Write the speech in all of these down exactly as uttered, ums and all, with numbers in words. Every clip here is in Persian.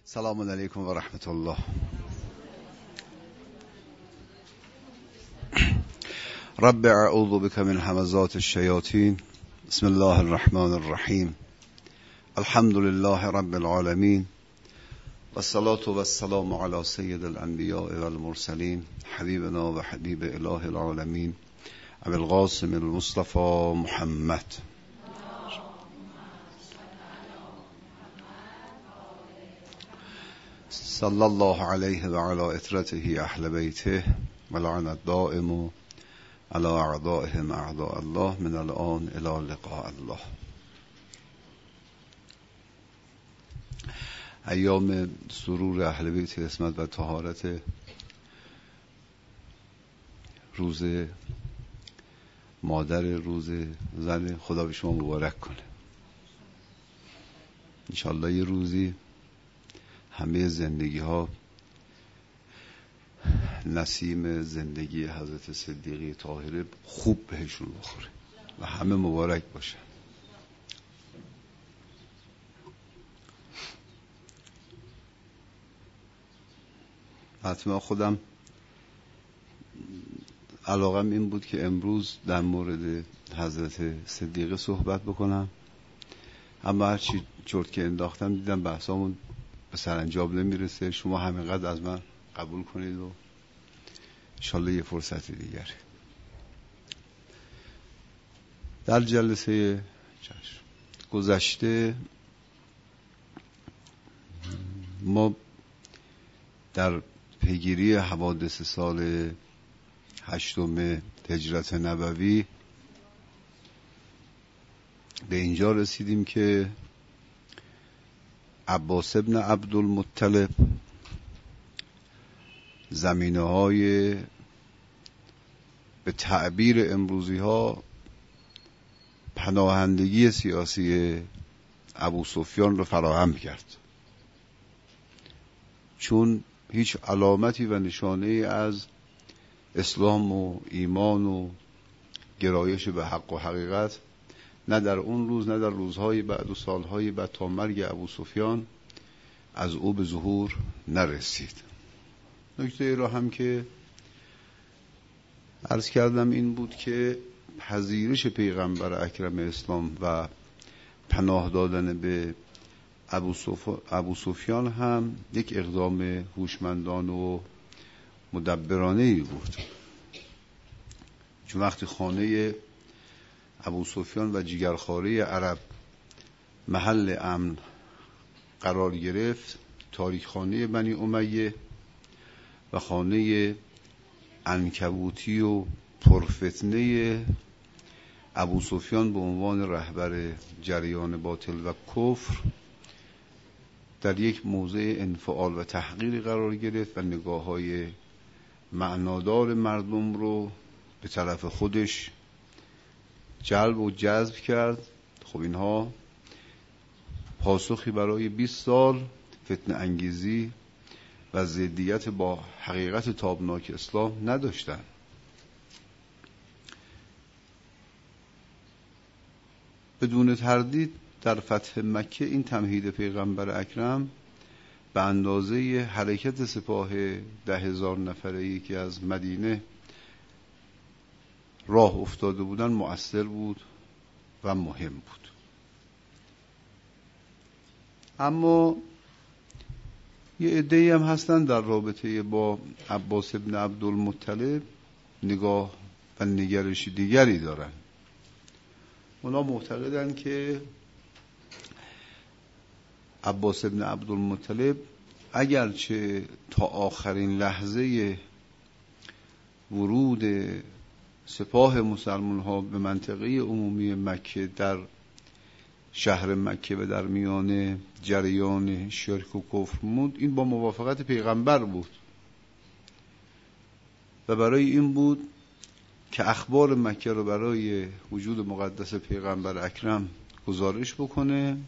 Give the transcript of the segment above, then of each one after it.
سلام علیکم و رحمت الله. رب اعوذ بک من همزات الشیاطین. بسم الله الرحمن الرحیم. الحمد لله رب العالمین و الصلاة و السلام علی سید الانبیاء و المرسلین حبیبنا و حبیب اله العالمین ابی القاسم المصطفى محمد. صلی الله علیه و علی اطرته اهل بیته و لعن الدائم علی اعدائهم اعداء الله من الان الی لقاء الله. ایام سرور اهل بیت عصمت و طهارت، روز مادر، روز زن، خدا به شما مبارک کنه. انشالله یه روزی همه زندگی ها نسیم زندگی حضرت صدیقه طاهره خوب بهشون بخوره و همه مبارک باشه. حتما خودم علاقم این بود که امروز در مورد حضرت صدیقه صحبت بکنم، اما هرچی چرت که انداختم دیدم بحثامون به سرانجام نمیرسه. شما همینقدر از من قبول کنید و انشالله یه فرصت دیگر. در جلسه گذشته ما در پیگیری حوادث سال هشتم هجرت نبوی به اینجا رسیدیم که عباس ابن عبدالمطلب زمینه های به تعبیر امروزی ها پناهندگی سیاسی ابو سفیان رو فراهم کرد، چون هیچ علامتی و نشانه از اسلام و ایمان و گرایش به حق و حقیقت نه در اون روز نه در روزهای بعد و سالهای بعد تا مرگ ابو سفیان از او به ظهور نرسید. نکته را هم که عرض کردم این بود که پذیرش پیغمبر اکرم اسلام و پناه دادن به ابو, صف... ابو سفیان هم یک اقدام هوشمندانه و مدبرانه ای بود، چون وقتی خانه ابو سفیان و جیگرخواره عرب محل امن قرار گرفت، تاریک خانه بنی امیه و خانه عنکبوتی و پرفتنه ابو سفیان به عنوان رهبر جریان باطل و کفر در یک موضع انفعال و تحقیر قرار گرفت و نگاه‌های معنادار مردم رو به طرف خودش جلب و جذب کرد. خب اینها پاسخی برای بیست سال فتنه انگیزی و ضدیت با حقیقت تابناک اسلام نداشتند. بدون تردید در فتح مکه این تمهید پیغمبر اکرم به اندازه حرکت سپاه ده هزار نفره‌ای که از مدینه راه افتاده بودن مؤثر بود و مهم بود. اما یه عده‌ای هم هستن در رابطه با عباس ابن عبدالمطلب نگاه و نگرش دیگری دارن. اونا معتقدن که عباس ابن عبدالمطلب اگرچه تا آخرین لحظه ورود سپاه مسلمان ها به منطقه عمومی مکه در شهر مکه و در میان جریان شرک و کفر بود، این با موافقت پیغمبر بود و برای این بود که اخبار مکه رو برای وجود مقدس پیغمبر اکرم گزارش بکنه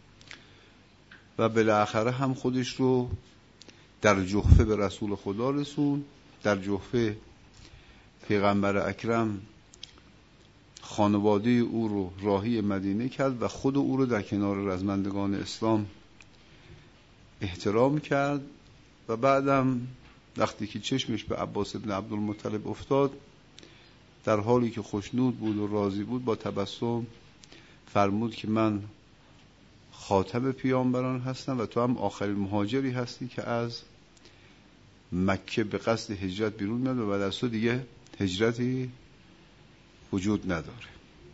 و بالاخره هم خودش رو در جحفه به رسول خدا رسون. در جحفه پیغمبر اکرم خانواده او رو راهی مدینه کرد و خود او رو در کنار رزمندگان اسلام احترام کرد و بعدم وقتی که چشمش به عباس ابن عبدالمطلب افتاد، در حالی که خوشنود بود و راضی بود با تبسم فرمود که من خاتم پیامبران هستم و تو هم آخرین مهاجری هستی که از مکه به قصد هجرت بیرون میاد و بعد از تو دیگه هجرتی وجود نداره.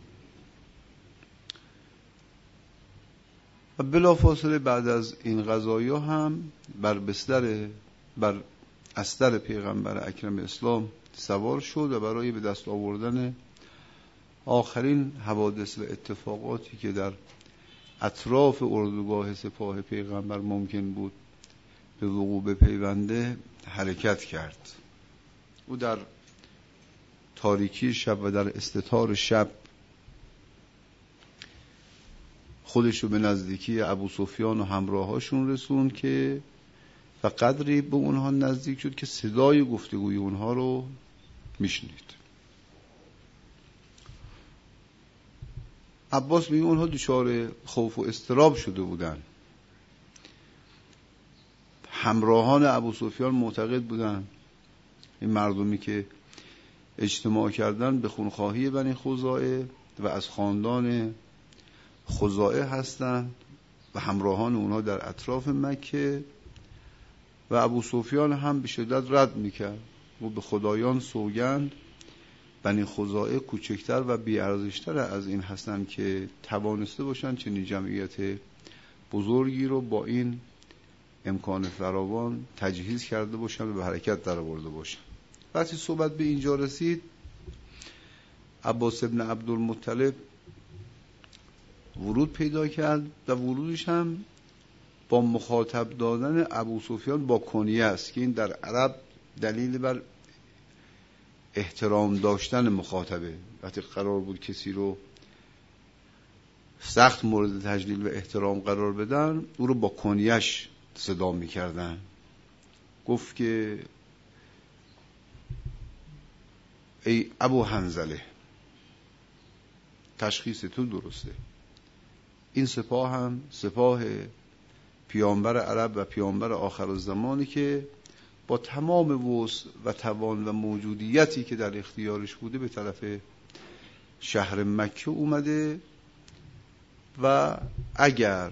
و بلافاصله بعد از این قضایا هم بر بستر بر استر پیغمبر اکرم اسلام سوار شد و برای به دست آوردن آخرین حوادث و اتفاقاتی که در اطراف اردوگاه سپاه پیغمبر ممکن بود به وقوع بپیونده حرکت کرد. او در تاریکی شب و در استتار شب خودش رو به نزدیکی ابو سفیان و همراهاشون رسوند که و قدری به اونها نزدیک شد که صدای گفتگوی اونها رو میشنید. عباس میگه اونها دچار خوف و اضطراب شده بودن. همراهان ابو سفیان معتقد بودن این مردمی که اجتماع کردن به خونخواهی بنی خزاعه و از خاندان خزاعه هستند و همراهان اونها در اطراف مکه و ابو سفیان هم به شدت رد میکرد و به خدایان سوگند بنی خزاعه کوچکتر و بی‌ارزشتر از این هستند که توانسته باشند چنین جمعیت بزرگی رو با این امکان فراوان تجهیز کرده باشند و به حرکت در آورده باشند. وقتی صحبت به اینجا رسید، عباس ابن عبدالمطلب ورود پیدا کرد و ورودش هم با مخاطب دادن ابو سفیان با کنیه است که این در عرب دلیل بر احترام داشتن مخاطبه. وقتی قرار بود کسی رو سخت مورد تجلیل و احترام قرار بدن، او رو با کنیهش صدا می‌کردن. گفت که ای ابو حنظله، تشخیص تو درسته، این سپاه هم سپاه پیامبر عرب و پیامبر آخر الزمانی که با تمام وسع و توان و موجودیتی که در اختیارش بوده به طرف شهر مکه اومده و اگر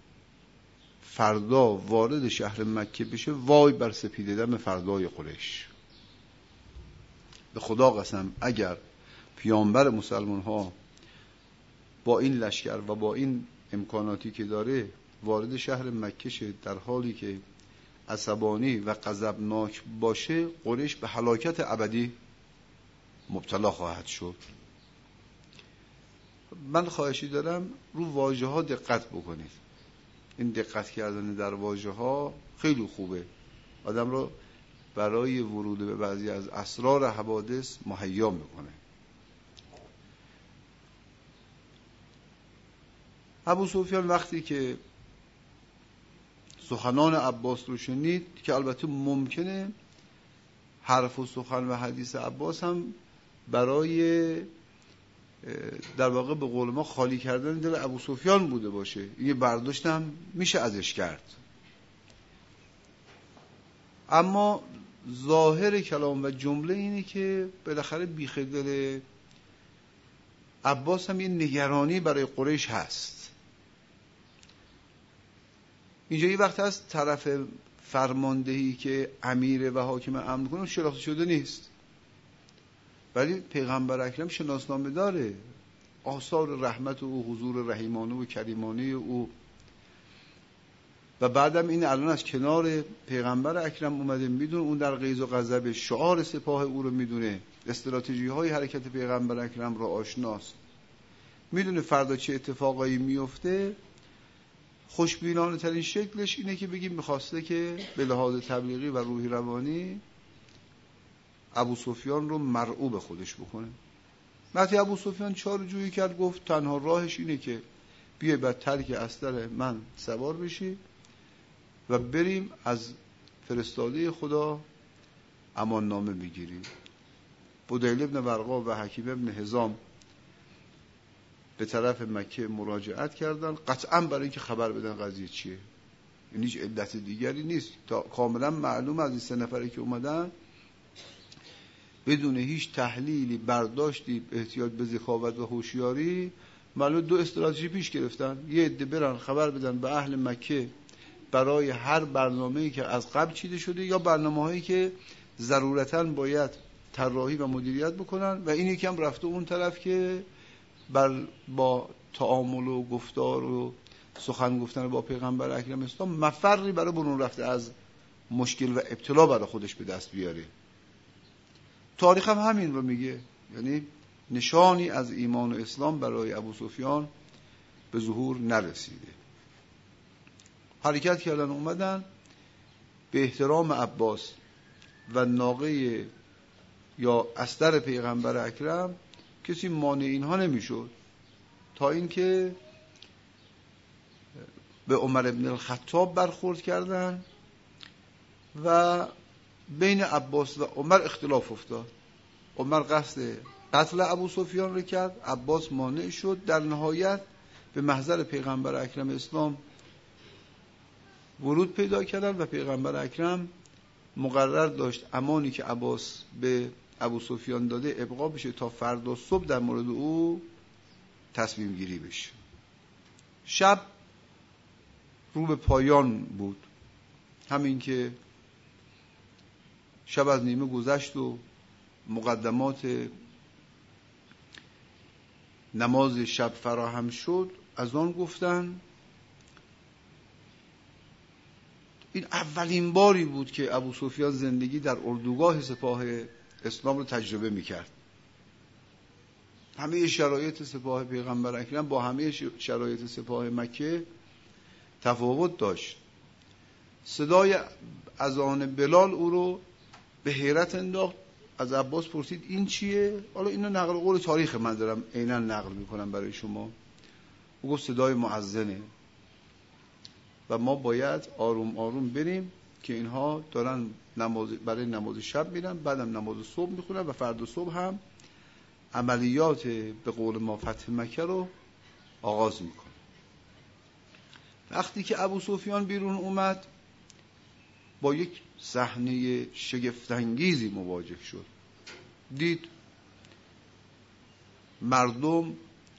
فردا وارد شهر مکه بشه وای بر سپیده دم فردای قریش. به خدا قسم اگر پیامبر مسلمان ها با این لشکر و با این امکاناتی که داره وارد شهر مکه شه در حالی که عصبانی و غضبناک باشه، قریش به هلاکت ابدی مبتلا خواهد شد. من خواهشی دارم رو واژه ها دقت بکنید. این دقت کردن در واژه ها خیلی خوبه، آدم رو برای ورود به بعضی از اسرار حوادث مهیا میکنه. ابو سفیان وقتی که سخنان عباس رو شنید، که البته ممکنه حرف و سخن و حدیث عباس هم برای در واقع به قول ما خالی کردن دل ابو سفیان بوده باشه، یه برداشت هم میشه ازش کرد، اما ظاهر کلام و جمله اینه که بالاخره بیخ دل عباس هم یه نگرانی برای قریش هست. اینجا یه وقت از طرف فرماندهی که امیره و حاکم امر کنه شناخته شده نیست، ولی پیغمبر اکرم شناسنامه داره، آثار رحمت او، حضور رحیمانه و کریمانه او، و بعدم این الان از کنار پیغمبر اکرم اومده، میدونه اون در غیظ و غضب شعار سپاه او رو میدونه، استراتژی های حرکت پیغمبر اکرم رو آشناست، میدونه فردا چه اتفاقایی میفته. خوشبینانه ترین شکلش اینه که بگیم میخواسته که به لحاظ تبلیغی و روحی روانی ابو سفیان رو مرعوب خودش بکنه. وقتی ابو سفیان چاره جویی کرد، گفت تنها راهش اینه که بیای بعد ترک استر من سوار بشی و بریم از فرستاده خدا امان نامه بگیریم. بدیل ابن ورقا و حکیم ابن حزام به طرف مکه مراجعت کردن، قطعا برای اینکه خبر بدن قضیه چیه. این هیچ علت دیگری نیست. تا کاملا معلوم از این سه نفری که اومدن بدون هیچ تحلیلی، برداشتی، احتیاط به ذکاوت و هوشیاری، معلوم دو استراتژی پیش گرفتن. یه عده برن خبر بدن به اهل مکه برای هر برنامه‌ای که از قبل چیده شده یا برنامه‌هایی که ضرورتاً باید طراحی و مدیریت بکنن، و این یکم رفته اون طرف که بر با تعامل و گفتار و سخن گفتن با پیغمبر اکرم اسلام مفری برای برون رفته از مشکل و ابتلا برای خودش به دست بیاره. تاریخ هم همین رو میگه، یعنی نشانی از ایمان و اسلام برای ابو سفیان به ظهور نرسیده. حرکت کردن اومدن به احترام عباس و ناقه یا استر پیغمبر اکرم کسی مانع اینها نمیشد، تا اینکه به عمر ابن الخطاب برخورد کردن و بین عباس و عمر اختلاف افتاد. عمر قصد قتل ابو سفیان رو کرد، عباس مانع شد. در نهایت به محضر پیغمبر اکرم اسلام ورود پیدا کردن و پیغمبر اکرم مقرر داشت امانی که عباس به ابو سفیان داده ابقا بشه تا فردا صبح در مورد او تصمیم گیری بشه. شب رو به پایان بود، همین که شب از نیمه گذشت و مقدمات نماز شب فراهم شد، از آن گفتن این اولین باری بود که ابو سفیان زندگی در اردوگاه سپاه اسلام رو تجربه میکرد. همه شرایط سپاه پیغمبر اکرم با همه شرایط سپاه مکه تفاوت داشت. صدای اذان بلال او رو به حیرت انداخت. از عباس پرسید این چیه؟ حالا اینو نقل قول تاریخ من دارم عیناً نقل میکنم برای شما. او گفت صدای مؤذنه و ما باید آروم آروم بریم که اینها دارن نماز برای نماز شب میرن، بعدم نماز صبح میخونن و فردا صبح هم عملیات به قول ما فتح مکه رو آغاز میکنن. وقتی که ابو سفیان بیرون اومد با یک صحنه شگفت‌انگیزی مواجه شد. دید مردم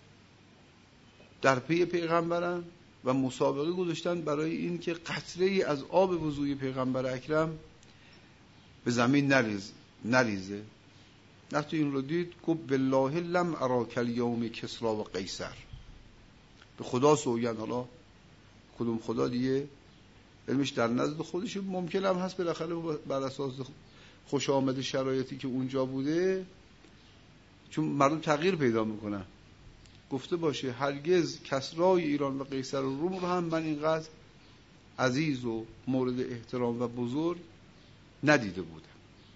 در پی پیغمبرن و مسابقه گذاشتن برای این که قطره‌ای از آب وضوی پیغمبر اکرم به زمین نریز نریزه. وقتی این رو دید گفت بالله لم اراک الیوم کسرا و قیصر. به خدا سوگند، حالا کدوم خدا دیگه علمش در نزد خودش، ممکن هم هست بالاخره بر اساس خوش آمد شرایطی که اونجا بوده، چون مردم تغییر پیدا میکنن، گفته باشه هرگز کسرای ایران و قیصر و روم رو هم من اینقدر عزیز و مورد احترام و بزرگ ندیده بودم.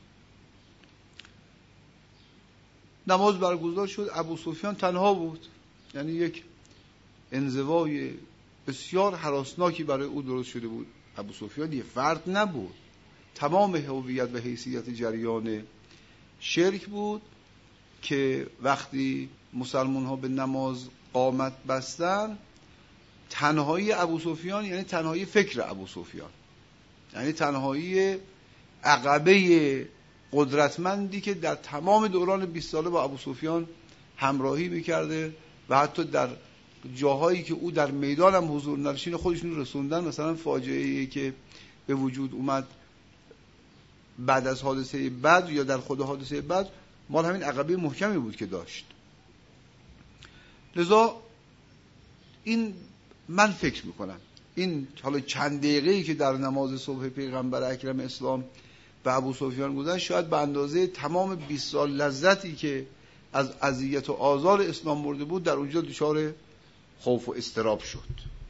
نماز برگزار شد. ابو سفیان تنها بود، یعنی یک انزوای بسیار هراسناکی برای او درست شده بود. ابو سفیان یه فرد نبود، تمام هویت و حیثیت جریان شرک بود که وقتی مسلمان ها به نماز قامت بستن، تنهایی ابو سفیان یعنی تنهایی فکر ابو سفیان، یعنی تنهایی عقبه قدرتمندی که در تمام دوران بیست ساله با ابو سفیان همراهی میکرده و حتی در جاهایی که او در میدان هم حضور نداشت خودشون رسوندن. مثلا فاجعه‌ای که به وجود اومد بعد از حادثه بدر یا در خود حادثه بدر مال همین عقبه محکمی بود که داشت. لذا این من فکر میکنم این حالا چند دقیقه‌ای که در نماز صبح پیغمبر اکرم اسلام به ابو سفیان گذشت شاید به اندازه تمام بیست سال لذتی که از اذیت و آزار اسلام برده بود در اونجا دچار خوف و اضطراب شد.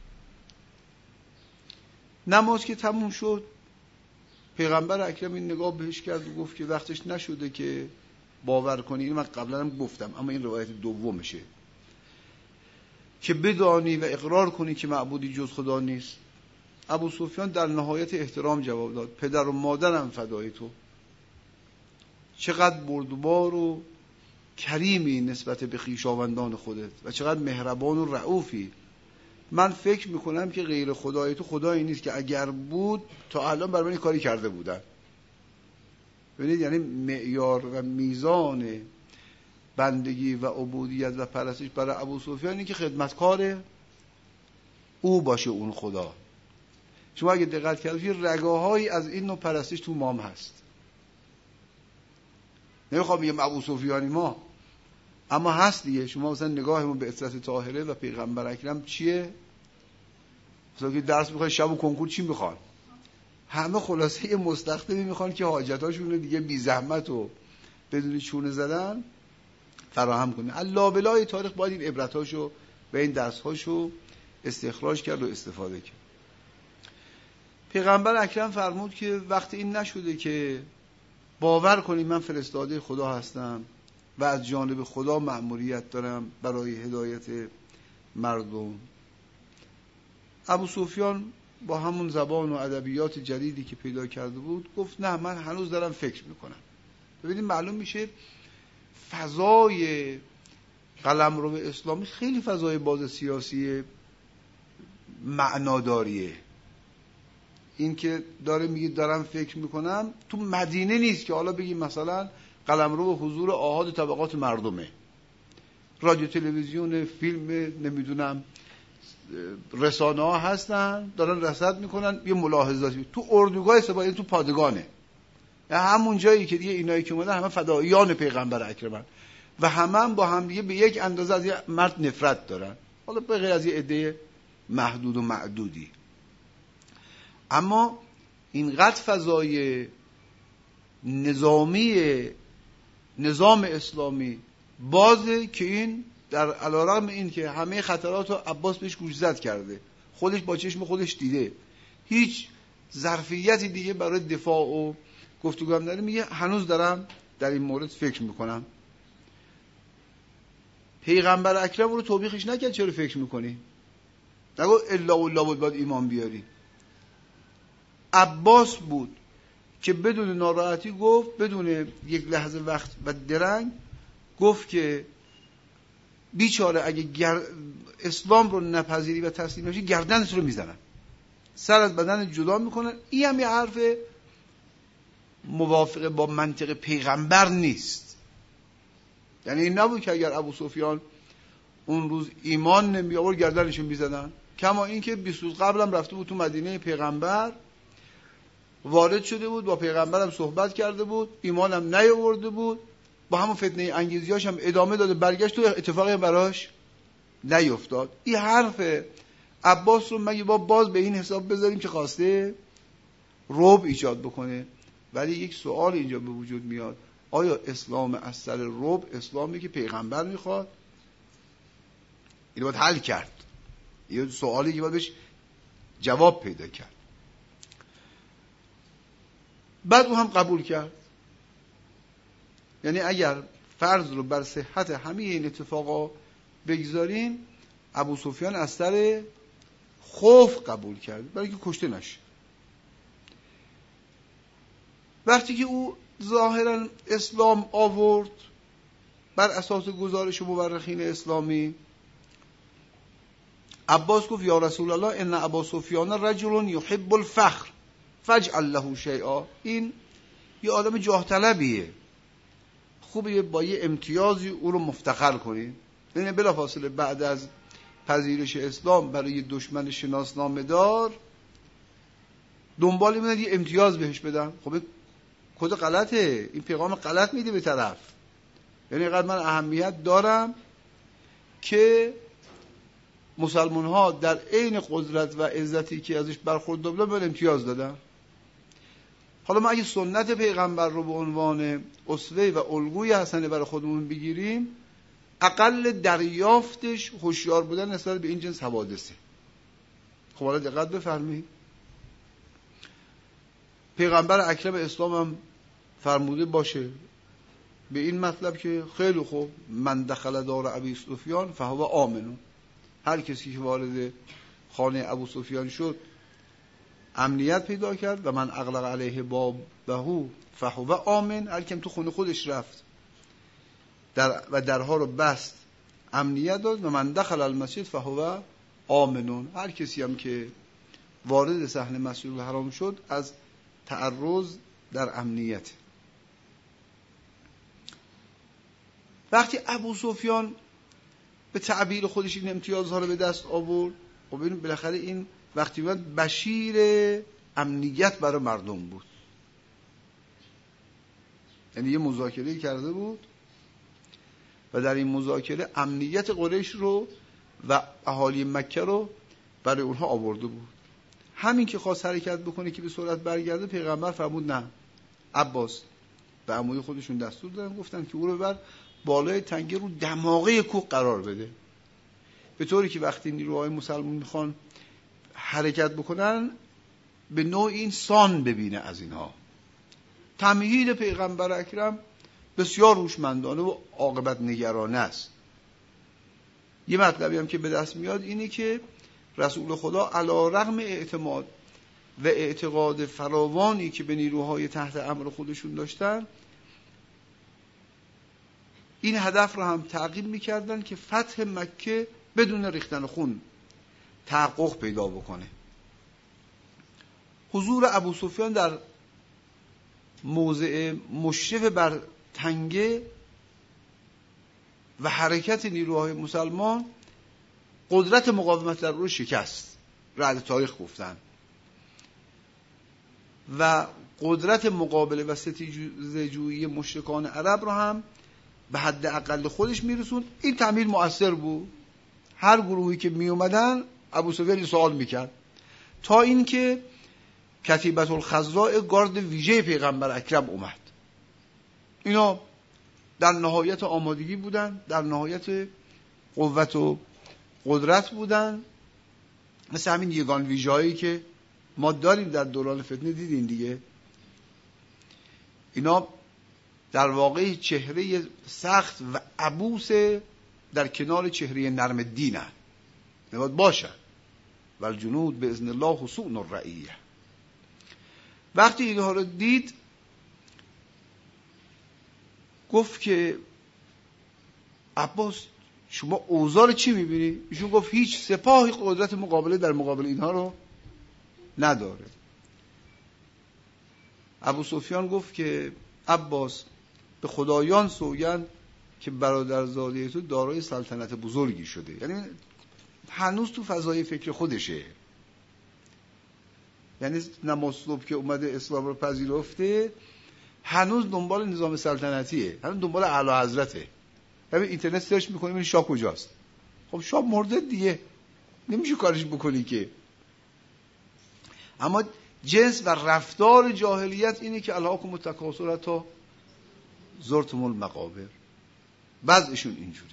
نماز که تموم شد پیغمبر اکرم این نگاه بهش کرد و گفت که وقتش نشده که باور کنی، این من قبلا هم گفتم اما این روایت دومشه، که بدانی و اقرار کنی که معبودی جز خدا نیست. ابو سفیان در نهایت احترام جواب داد پدر و مادرم فدای تو. چقدر بردبار و کریمی نسبت به خویشاوندان خودت و چقدر مهربان و رئوفی. من فکر میکنم که غیر خدای تو خدایی نیست که اگر بود تا الان برای من کاری کرده بودن. ببینید یعنی معیار و میزان بندگی و عبودیت و پرستش برای ابو سفیان اینه که خدمتکار او باشه اون خدا. شما اگه دقت کردید رگاهایی از این نوع پرستش تو مام هست. نمیخوام بگم ابو سفیانی ما، اما هست دیگه. شما مثلا نگاهمون به اطرت طاهره و پیغمبر اکرم چیه؟ مثلا که درس میخواد شب و کنکور چی میخوان؟ همه خلاصه یه مستخدمی میخوان که حاجتاشون رو دیگه بی زحمت و بدون چونه زدن فراهم کنه. اللابلای تاریخ باید این عبرتاشو و این درسهاشو استخراج کرد و استفاده کرد. پیغمبر اکرم فرمود که وقتی این نشده که باور کنید من فرستاده خدا هستم و از جانب خدا مأموریت دارم برای هدایت مردم، ابو سفیان با همون زبان و ادبیات جدیدی که پیدا کرده بود گفت نه من هنوز دارم فکر میکنم. ببینید معلوم میشه فضای قلمرو اسلامی خیلی فضای باز سیاسی معناداریه. این که داره میگه دارم فکر میکنم تو مدینه نیست که حالا بگیم مثلا قلمرو و حضور آحاد طبقات مردمه، رادیو تلویزیون فیلم نمیدونم رسانه ها هستن دارن رصد میکنن یه ملاحظاتی. تو اردوگاه سپاهی تو پادگانه، همون جایی که دیگه اینایی که اومدن همه فداییان پیغمبر اکرمن و همه هم با هم دیگه به یک اندازه از یه مرد نفرت دارن، حالا به غیر از یه عده محدود و معدودی. اما اینقدر فضای نظامی نظام اسلامی بازه که این در علیرغم این که همه خطرات رو عباس بهش گوشزد کرده، خودش با چشم خودش دیده، هیچ ظرفیتی دیگه برای دفاع و گفتگو هم نداره، میگه هنوز دارم در این مورد فکر میکنم. پیغمبر اکرم رو توبیخش نکرد چرا فکر میکنی؟ نگو الا والله بود باید ایمان بیاری. عباس بود که بدون ناراحتی گفت، بدون یک لحظه وقت و درنگ گفت که بیچاره اگه گر... اسلام رو نپذیری و تسلیم نشی گردنت رو میزنن، سر از بدن جدا میکنن. این هم یه حرف موافق با منطق پیغمبر نیست. یعنی این نبود که اگر ابو سفیان اون روز ایمان نمی آورد گردنشون میزدن، کما این که بیست روز قبل هم رفته بود تو مدینه پیغمبر، وارد شده بود، با پیغمبرم صحبت کرده بود، ایمانم نیاورده بود، با همون فتنه انگیزیاش هم ادامه داده، برگشت تو اتفاقی براش نیفتاد. این حرف عباس رو مگه با باز به این حساب بذاریم که خواسته رعب ایجاد بکنه؟ ولی یک سوال اینجا به وجود میاد، آیا اسلام از سر رعب اسلامی که پیغمبر میخواد؟ این باید حل کرد، یه سوالی که باید بهش جواب پیدا کرد. بعد او هم قبول کرد. یعنی اگر فرض رو بر صحت همه این اتفاقا بگذاریم، ابو سفیان از سر خوف قبول کرد برای که کشته نشه. وقتی که او ظاهرا اسلام آورد بر اساس گزارش مورخین اسلامی، عباس گفت یا رسول الله ان ابا سفیان رجل یحب الفخر فاجعل له شیئا. این یه آدم جاه طلبیه، خوبه با یه امتیازی او رو مفتخر کنید. یعنی بلافاصله بعد از پذیرش اسلام برای دشمن شناسنامه دار دنبالی میدن یه امتیاز بهش بدن. خب کد غلطه، این پیغام غلط میده به طرف. یعنی اینقدر من اهمیت دارم که مسلمان ها در عین قدرت و عزتی که ازش برخوردار بودن به امتیاز دادن. حالا ما اگه سنت پیغمبر رو به عنوان اسوه و الگوی حسنه برای خودمون بگیریم، اقل دریافتش هوشیار بودن نسبت به این جنس حوادثه. خب حالا دقت بفرمایید، پیغمبر اکرم اسلام هم فرموده باشه به این مطلب که خیلی خوب، من دخل دار ابی سفیان فهو آمن، هر کسی که وارد خانه ابو سفیان شد امنیت پیدا کرد، و من اغلق علیه بابه فهو آمن، هر کیم تو خونه خودش رفت در و درها رو بست امنیت داد، و من دخل المسجد فهو آمنون، هر کسی هم که وارد صحن مسجد الحرام شد از تعرض در امنیت. وقتی ابو سفیان به تعبیر خودش این امتیازها رو به دست آورد، خب ببینید بالاخره این وقتی بود بشیر امنیت برای مردم بود، یعنی یه مذاکره کرده بود و در این مذاکره امنیت قریش رو و اهالی مکه رو برای اونها آورده بود. همین که خواست حرکت بکنه که به سرعت برگرده، پیغمبر فرمود نه، عباس به عموی خودشون دستور دادن، گفتن که او رو بر بالای تنگه رو دماغه کوه قرار بده، به طوری که وقتی نیروهای مسلمان میخوان حرکت بکنن به نوع این سان ببینه از اینها. تمهید پیغمبر اکرم بسیار هوشمندانه و عاقبت نگرانه است. یه مطلبی هم که به دست میاد اینه که رسول خدا علی رغم اعتماد و اعتقاد فراوانی که به نیروهای تحت امر خودشون داشتن، این هدف رو هم تعقیب میکردن که فتح مکه بدون ریختن خون تحقق پیدا بکنه. حضور ابو سفیان در موضع مشرف بر تنگه و حرکت نیروهای مسلمان قدرت مقاومت در رو شکست، رعد تاریخ گفتن، و قدرت مقابله و ستیزه‌جویی مشرکان عرب رو هم به حد اقل خودش میرسوند. این تمهید مؤثر بود. هر گروهی که می اومدن ابو سفیان سوال میکرد، تا اینکه کتیبه الخضراء گارد ویژه پیغمبر اکرم اومد. اینا در نهایت آمادگی بودن، در نهایت قوت و قدرت بودن، مثل همین یگان ویژه‌ای که ما داریم در دوران فتنه، دیدین دیگه. اینا در واقع چهره سخت و عبوس در کنار چهره نرم دینن، نباید باشن. والجنود باذن الله حصون الرعیه. وقتی اینها رو دید گفت که عباس شما اوضاع چی میبینی؟ ایشون گفت هیچ سپاهی قدرت مقابله در مقابل اینها رو نداره. ابو سفیان گفت که عباس به خدایان سوگند که برادرزاده تو دارای سلطنت بزرگی شده. یعنی هنوز تو فضای فکر خودشه، یعنی نماز صبح که اومده اسلام رو پذیرفته، هنوز دنبال نظام سلطنتیه، هنوز دنبال اعلی حضرته. ببین اینترنت سرچ می‌کنی ببین شاه کجاست. خب شاه مرده دیگه، نمیشه کارش بکنی که. اما جنس و رفتار جاهلیت اینه که الهاکم التکاثر تا زرتم المقابر، بعضشون اینجوریه.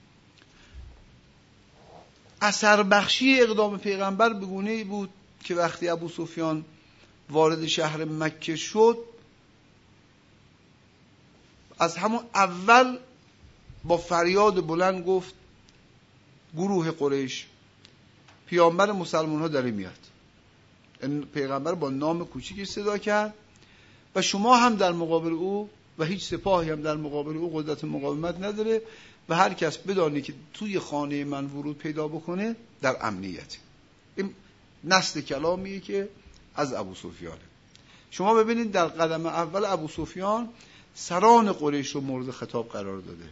اثر بخشی اقدام پیغمبر به گونه‌ای بود که وقتی ابو سفیان وارد شهر مکه شد، از همون اول با فریاد بلند گفت گروه قریش، پیامبر مسلمان ها داره میاد. این پیغمبر با نام کوچیکش صدا کرد و شما هم در مقابل او و هیچ سپاهی هم در مقابل او قدرت مقاومت نداره و هر کس بدانی که توی خانه من ورود پیدا بکنه در امنیت. این نسل کلامیه که از ابو سفیانه. شما ببینید در قدم اول ابو سفیان سران قریش رو مورد خطاب قرار داده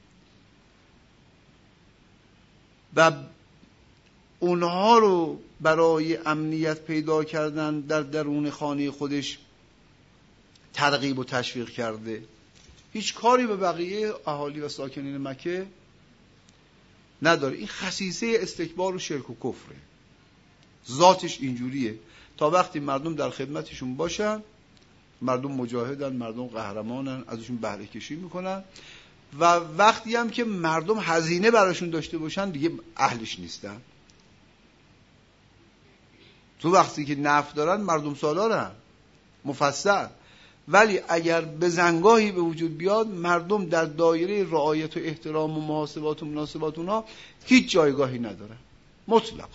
و اونها رو برای امنیت پیدا کردن در درون خانه خودش ترغیب و تشویق کرده. هیچ کاری به بقیه اهالی و ساکنین مکه نداره. این خصیصه استکبار و شرک و کفره، ذاتش اینجوریه. تا وقتی مردم در خدمتشون باشن، مردم مجاهدن، مردم قهرمانن، ازشون بهره کشی میکنن، و وقتی هم که مردم هزینه براشون داشته باشن دیگه اهلش نیستن. تو وقتی که نفع دارن مردم سالارن مفصل، ولی اگر به زنگاهی به وجود بیاد مردم در دایره رعایت و احترام و محاسبات و مناسبات اونا هیچ جایگاهی ندارن مطلق.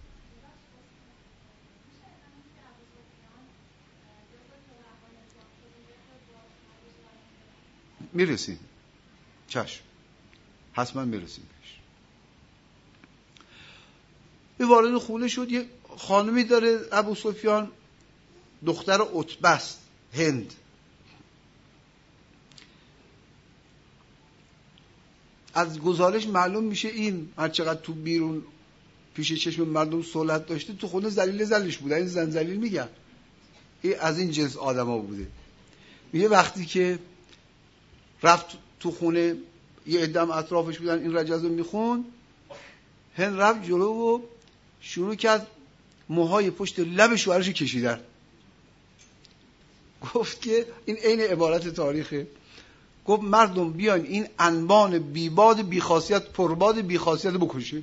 میرسیم چشم، حتما میرسیم بهش. این وارد خونه شد. یه خانمی داره ابو سفیان، دختر عتبه است، هند. از گزارش معلوم میشه این هر چقدر تو بیرون پیش چشم مردم سلطت داشته، تو خونه ذلیل ذلیلش بوده. این زن ذلیل میگن، این از این جنس آدما بوده. میگه وقتی که رفت تو خونه، یه عدم اطرافش بودن، این رجزو میخون، هند رفت جلو و شروع کرد موهای پشت لب شوهرش کشیدن. گفت که این عین عبارت تاریخه. گفت مردم بیاین این انبان بیباد بیخاصیت پرباد بیخاصیت بکشید.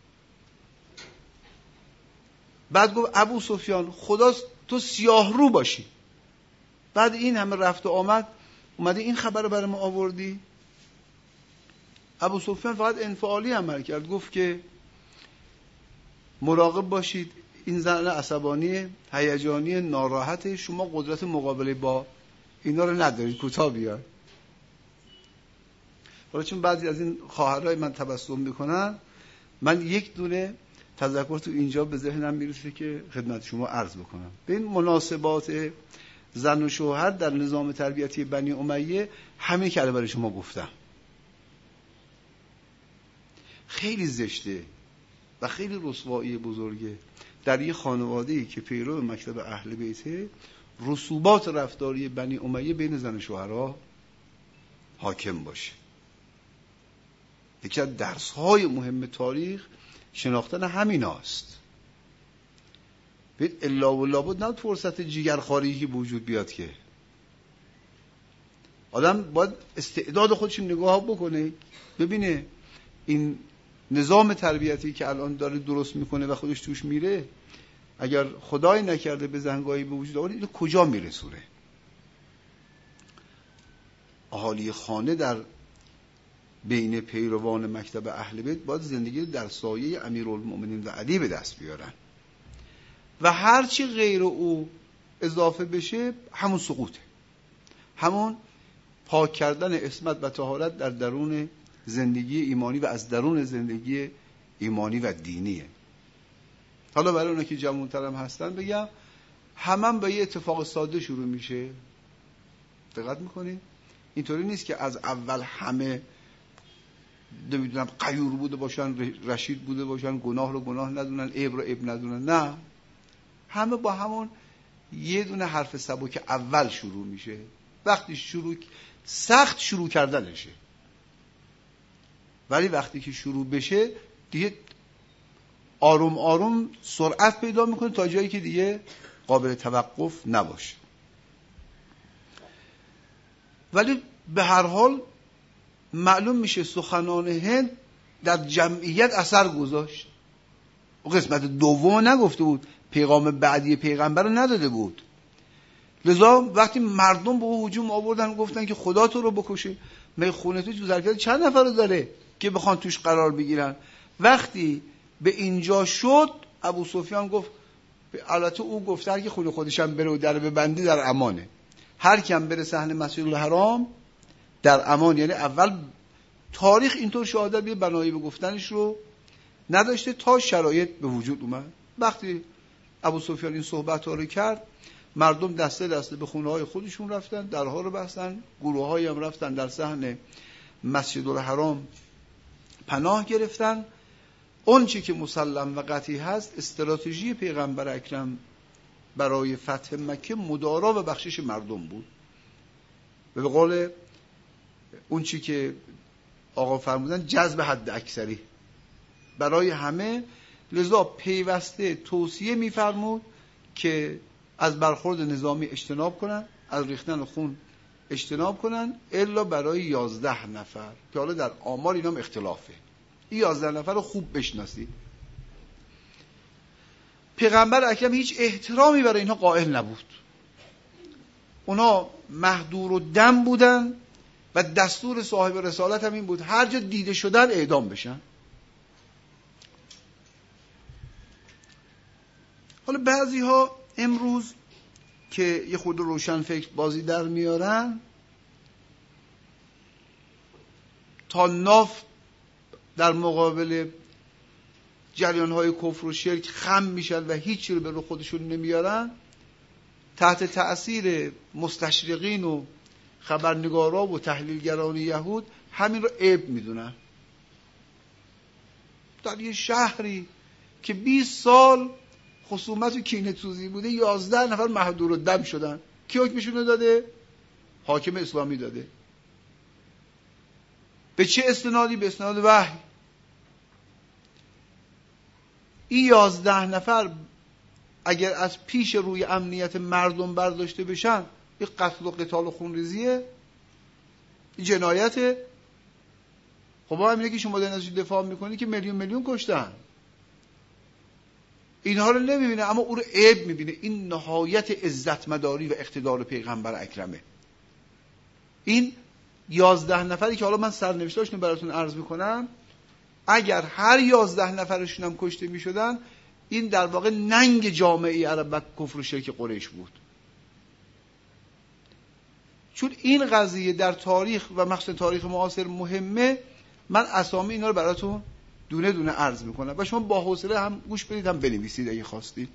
بعد گفت ابو سفیان خدا تو سیاه رو باشی، بعد این همه رفت و آمد اومدی این خبر رو برای ما آوردی؟ ابو سفیان فقط انفعالی عمل کرد، گفت که مراقب باشید این زن عصبانی، هیجانی، ناراحته، شما قدرت مقابله با اینا رو ندارید، کوتاه بیاید. حالا چون بعضی از این خواهرای من تبسم میکنن، من یک دونه تذکر تو اینجا به ذهنم میرسه که خدمت شما عرض بکنم. به این مناسبات زن و شوهر در نظام تربیتی بنی امیه همین که برای شما گفتم خیلی زشته و خیلی رسوایی بزرگه در یه خانواده‌ای که پیرو مکتب اهل بیته رسوبات رفتاری بنی امیه بین زن و شوهرها حاکم باشه. یکی از درس‌های مهم تاریخ شناختن همین هاست. بید الا و لابد نه فرصت جیگرخواری که وجود بیاد که آدم باید استعداد خودش نگاه بکنه، ببینه این نظام تربیتی که الان داره درست میکنه و خودش توش میره، اگر خدای نکرده به زنگایی به وجود آورد، اینو کجا میرسونه؟ اهالی خانه در بین پیروان مکتب اهل بیت باید زندگی در سایه امیرالمؤمنین و علی به دست بیارن و هرچی غیر او اضافه بشه همون سقوطه، همون پاک کردن عصمت و طهارت در درون زندگی ایمانی و از درون زندگی ایمانی و دینیه. حالا برای اونا که جوان‌ترم هستن بگم همون با یه اتفاق ساده شروع میشه. دقت میکنید؟ اینطوری نیست که از اول همه نمیدونم غیور بوده باشن، رشید بوده باشن، گناه رو گناه ندونن، عیب رو عیب ندونن. نه، همه با همون یه دونه حرف سبک اول شروع میشه. وقتی شروع سخت شروع کردنشه، ولی وقتی که شروع بشه دیگه آروم آروم سرعت پیدا میکنه تا جایی که دیگه قابل توقف نباشه. ولی به هر حال معلوم میشه سخنان هند در جمعیت اثر گذاشت. و قسمت دوم نگفته بود، پیغام بعدی پیغمبر رو نداده بود. لذا وقتی مردم به او هجوم آوردن گفتن که خدا تو رو بکشه، می خونه تو ظرفیت چند نفر رو داره که بخوان توش قرار بگیرن. وقتی به اینجا شد ابو سفیان گفت، البته او گفت هر کی خونه خودش هم بره و در ببندی در امانه، هر کی هم بره صحن مسجد الحرام در امان. یعنی اول تاریخ اینطور شهادت به بنایی به گفتنش رو نداشته تا شرایط به وجود اومد. وقتی ابو سفیان این صحبت ها رو کرد، مردم دسته دسته به خونه های خودشون رفتن، درها رو بستن، گروه هایی هم رفتن در صحن مسجد الحرام پناه گرفتن. اون چی که مسلم و قطعی هست، استراتژی پیغمبر اکرم برای فتح مکه مدارا و بخشش مردم بود. به قول اون چی که آقا فرمودن جذب حد اکثری برای همه. لذا پیوسته توصیه می‌فرمود که از برخورد نظامی اجتناب کنن، از ریختن خون اجتناب کنن، الا برای یازده نفر که حالا در آمار اینام اختلافه. این یازده نفر رو خوب بشناسید. پیغمبر اکرم هیچ احترامی برای اینها قائل نبود. اونا محدور و دم بودن و دستور صاحب رسالت هم این بود هر جا دیده شدن اعدام بشن. حالا بعضی ها امروز که یه خود روشن فکر بازی در میارن، تا ناف در مقابل جریان‌های کفر و شرک خم میشن و هیچی رو به رو خودشون نمیارن، تحت تأثیر مستشرقین و خبرنگارا و تحلیلگران یهود همین رو عیب میدونن. در یه شهری که بیست سال خصومت و کینه‌توزی بوده، یازده نفر محدورالدم شدن. کی حکمشون رو داده؟ حاکم اسلامی داده. به چه استنادی؟ به استناد وحی. این یازده نفر اگر از پیش روی امنیت مردم برداشته بشن، این قتل و قتال و خونریزیه، این جنایته. خب همینه که شما ازش دفاع میکنی که میلیون میلیون کشتن. اینها رو نمیبینه، اما او رو عیب میبینه. این نهایت عزت مداری و اقتدار پیغمبر اکرمه. این یازده نفری که حالا من سرنوشتاشون براتون عرض میکنم، اگر هر یازده نفرشون هم کشته میشدن، این در واقع ننگ جامعه عرب و کفر و شرک قریش بود. چون این قضیه در تاریخ و مخصوصا تاریخ معاصر مهمه، من اسامی اینا رو براتون دونه دونه عرض میکنم و شما با حوصله هم گوش بدید، هم بنویسید اگه خواستید.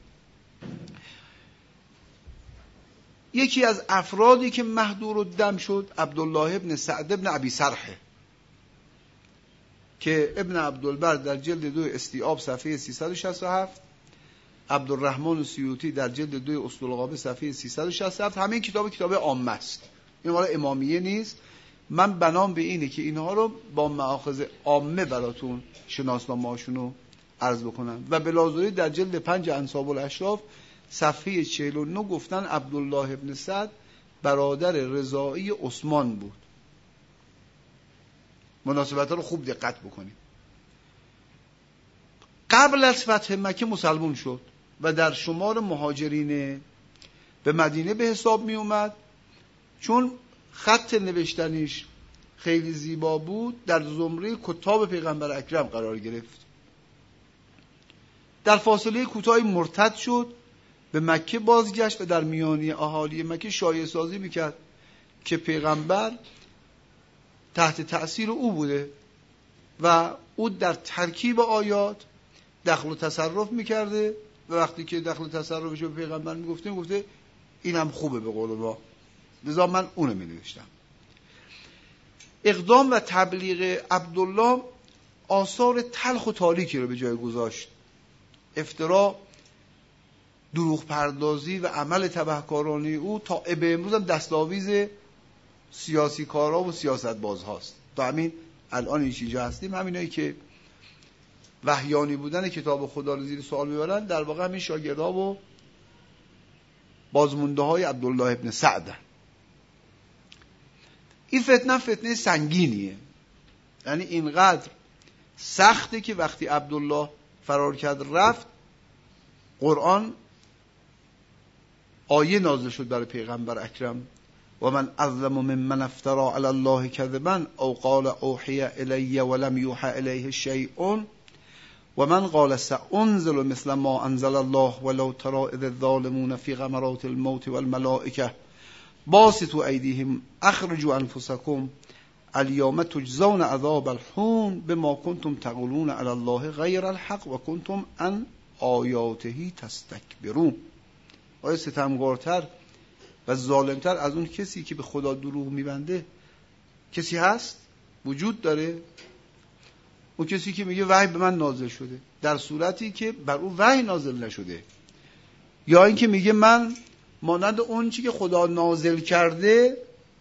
یکی از افرادی که محدورالدم شد عبدالله ابن سعد ابن ابی سرحه که ابن عبدالبر در جلد دو استیعاب صفحه سیصد و شصت و هفت، عبدالرحمن سیوطی در جلد دو اسطولقابه صفحه سیصد و شصت و هفت. همین کتاب کتاب عامه است، این مال امامیه نیست. من بنام به اینه که اینها رو با مآخذ عامه براتون شناسنامه‌هاشون رو عرض بکنم. و بلازوری در جلد پنج انساب الاشراف صفحه چهل و نه گفتن عبدالله ابن سعد برادر رضاعی عثمان بود. مناسبت ها رو خوب دقت بکنید. قبل از فتح مکه مسلمان شد و در شمار مهاجرین به مدینه به حساب می اومد. چون خط نوشتنیش خیلی زیبا بود، در زمره کتاب پیغمبر اکرم قرار گرفت. در فاصله کوتاهی مرتد شد، به مکه بازگشت و در میانی اهالی مکه شایعه سازی میکرد که پیغمبر تحت تأثیر او بوده و او در ترکیب آیات دخل و تصرف میکرده و وقتی که دخل و تصرفش به پیغمبر میگفته میگفته اینم خوبه به قول ما، لذا من اونو مینوشتم. اقدام و تبلیغ عبدالله آثار تلخ و تاریکی رو به جای گذاشت. افترا، دروغ پردازی و عمل تبهکارانه او تا به امروز هم دستاویز سیاسی کارا و سیاست باز هاست. تا همین الان این چیجا هستیم، همینایی که وحیانی بودن کتاب خدا رو زیر سوال میبرن در واقع همین شاگردها و بازمونده های عبدالله ابن سعد. این فتنه فتنه سنگینیه، یعنی اینقدر سخته که وقتی عبدالله فرار کرد رفت، قرآن آیه نازل شد برای پیغمبر اکرم: و من اظلم ممن افترا علی الله کذبا او قال اوحی الی ولم یوحى الیه شیء و من قال سأنزل مثل ما انزل الله ولو تری اذ الظالمون فی غمرات الموت والملائکه باسطوا ایدیهم اخرجوا انفسکم الیوم تجزون عذاب الهون بما کنتم تقولون علی الله غیر الحق و کنتم عن آیاته تستکبرون. آیا ستمگارتر و ظالمتر از اون کسی که به خدا دروغ میبنده کسی هست؟ وجود داره؟ اون کسی که میگه وحی به من نازل شده در صورتی که بر او وحی نازل نشده، یا اینکه میگه من مانند اون چی که خدا نازل کرده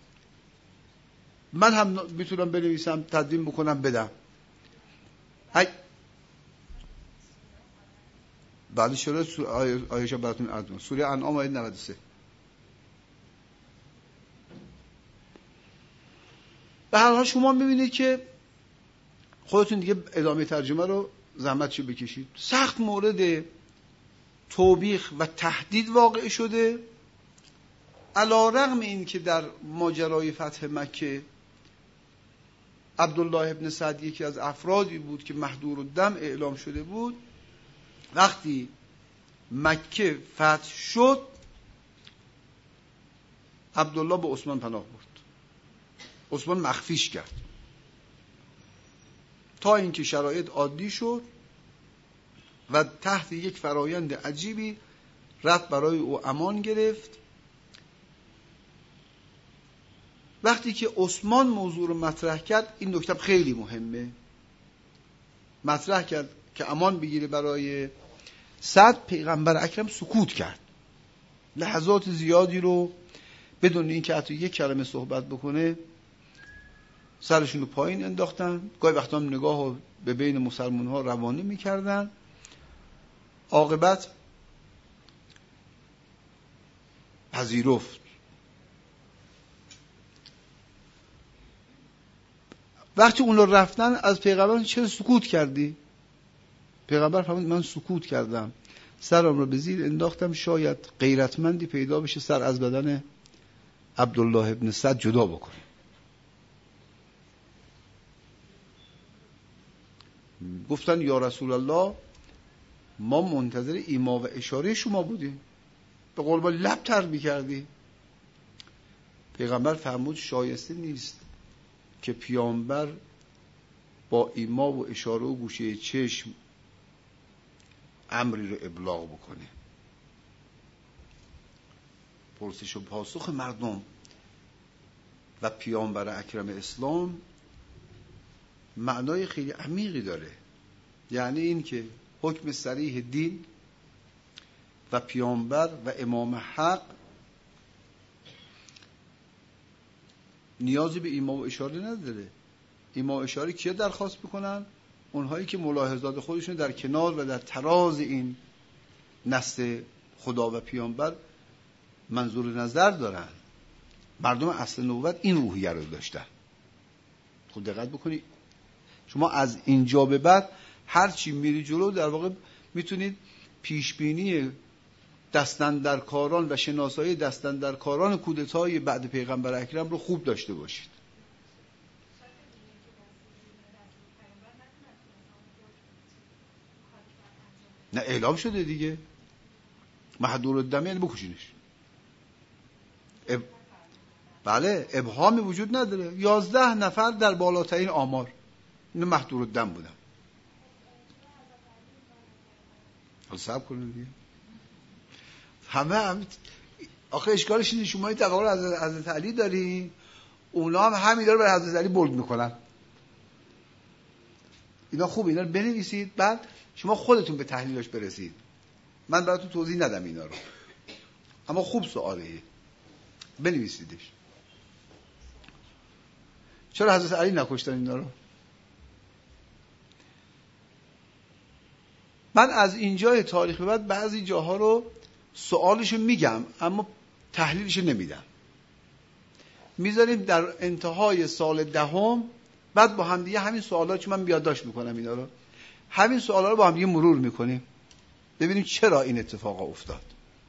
من هم میتونم بنویسم، تدوین بکنم، بدم. هی بعد شروع آیه براتون عرض می‌کنم. سوره انعام آیه نود و سه. به هر حال شما می‌بینید که خودتون دیگه ادامه ترجمه رو زحمتشو بکشید. سخت مورد توبیخ و تهدید واقع شده، علی رغم این که در ماجرای فتح مکه عبدالله ابن سعد یکی از افرادی بود که محدورالدم اعلام شده بود. وقتی مکه فتح شد عبدالله به عثمان پناه برد، عثمان مخفیش کرد تا اینکه شرایط عادی شد. و تحت یک فرایند عجیبی رفت برای او امان گرفت. وقتی که عثمان موضوع رو مطرح کرد، این نکته خیلی مهمه، مطرح کرد که امان بگیره برای سعد، پیغمبر اکرم سکوت کرد لحظات زیادی رو بدون اینکه حتی یک کلمه صحبت بکنه. سرشون رو پایین انداختن، گاهی وقتا هم نگاه رو به بین مسلمان ها روانه میکردن. عاقبت پذیرفت. وقتی اون رو رفتن از پیغمبر چرا سکوت کردی؟ پیغمبر فرمود من سکوت کردم، سرم رو به زیر انداختم، شاید غیرتمندی پیدا بشه سر از بدن عبدالله ابن سعد جدا بکنه. گفتن یا رسول الله ما منتظر ایما و اشاره شما بودیم، به قول ما لب تر میکردی. پیغمبر فرمود شایسته نیست که پیامبر با ایما و اشاره و گوشه چشم امری رو ابلاغ بکنه. پرسش و پاسخ مردم و پیامبر اکرم اسلام معنای خیلی عمیقی داره. یعنی این که حکم صریح دین و پیامبر و امام حق نیازی به ایما و اشاره نداره. ایما و اشاره کیا درخواست بکنن؟ اونهایی که ملاحظات خودشون در کنار و در تراز این نسل خدا و پیامبر منظور نظر دارن. مردم اصل نبوت این روحیه رو داشتن. خود دقت بکنید، شما از اینجا به بعد هر چی میری جلو در واقع میتونید پیشبینی دستاندرکاران و شناسایی دستاندرکاران کودتای بعد پیغمبر اکرم رو خوب داشته باشید. نه اعلام شده دیگه، محدور الدم یعنی بکشینش. اب... بله ابهامی وجود نداره. یازده نفر در بالاترین آمار اینو محدور الدم بودن. حالا صبر کنید دیگه. همه هم آخه اشکالش اینه شما این تقابل از حضرت علی داری، اونا هم همین داره برای حضرت علی بولد میکنن. اینا خوب اینا رو بنویسید، بعد شما خودتون به تحلیلش برسید. من براتون توضیح ندم اینا رو، اما خوب سواله، بنویسیدش. چرا حضرت علی نکشتن اینا رو؟ من از اینجای تاریخ به بعد بعضی جاها رو سوالشو میگم اما تحلیلشو نمیدم. میذاریم در انتهای سال دهم، بعد با هم دیگه همین سوالا، چون من یادداشت میکنم اینا رو، همین سوالا رو با هم دیگه مرور میکنیم ببینیم چرا این اتفاق افتاد.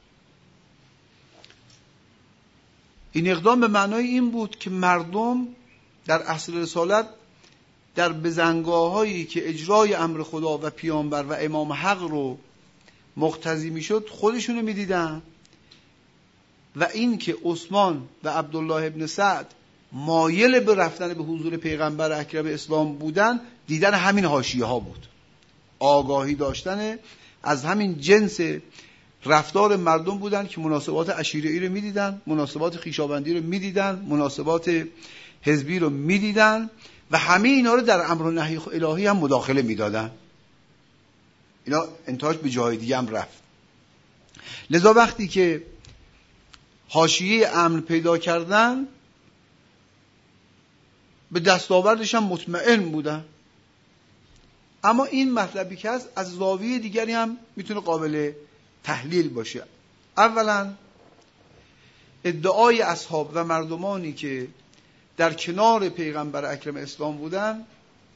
این اقدام به معنای این بود که مردم در اصل رسالت در بزنگاهایی که اجرای امر خدا و پیامبر و امام حق رو مقتضی میشد خودشونو میدیدن، و این که عثمان و عبدالله ابن سعد مایل به رفتن به حضور پیغمبر اکرم اسلام بودن، دیدن همین حاشیه ها بود. آگاهی داشتن از همین جنس رفتار مردم بودن که مناسبات عشیره‌ای رو میدیدن، مناسبات خویشاوندی رو میدیدن، مناسبات حزبی رو میدیدن و همه اینا رو در امر و نهی الهی هم مداخله میدادن. اینا انتهاش به جای دیگه هم رفت. لذا وقتی که حاشیه امن پیدا کردن به دستاوردش هم مطمئن بودن. اما این مطلبی که هست از زاویه دیگری هم میتونه قابل تحلیل باشه. اولا ادعای اصحاب و مردمانی که در کنار پیغمبر اکرم اسلام بودن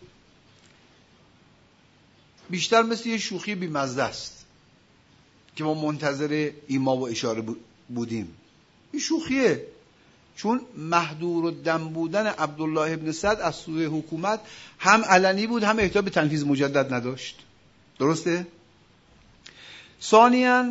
بیشتر مثل یه شوخی بی‌مزه است که ما منتظر ایما و اشاره بودیم. این شوخیه، چون محدور الدم بودن عبدالله ابن سعد از سوی حکومت هم علنی بود، هم احتیاج به تنفیذ مجدد نداشت. درسته؟ ثانیاً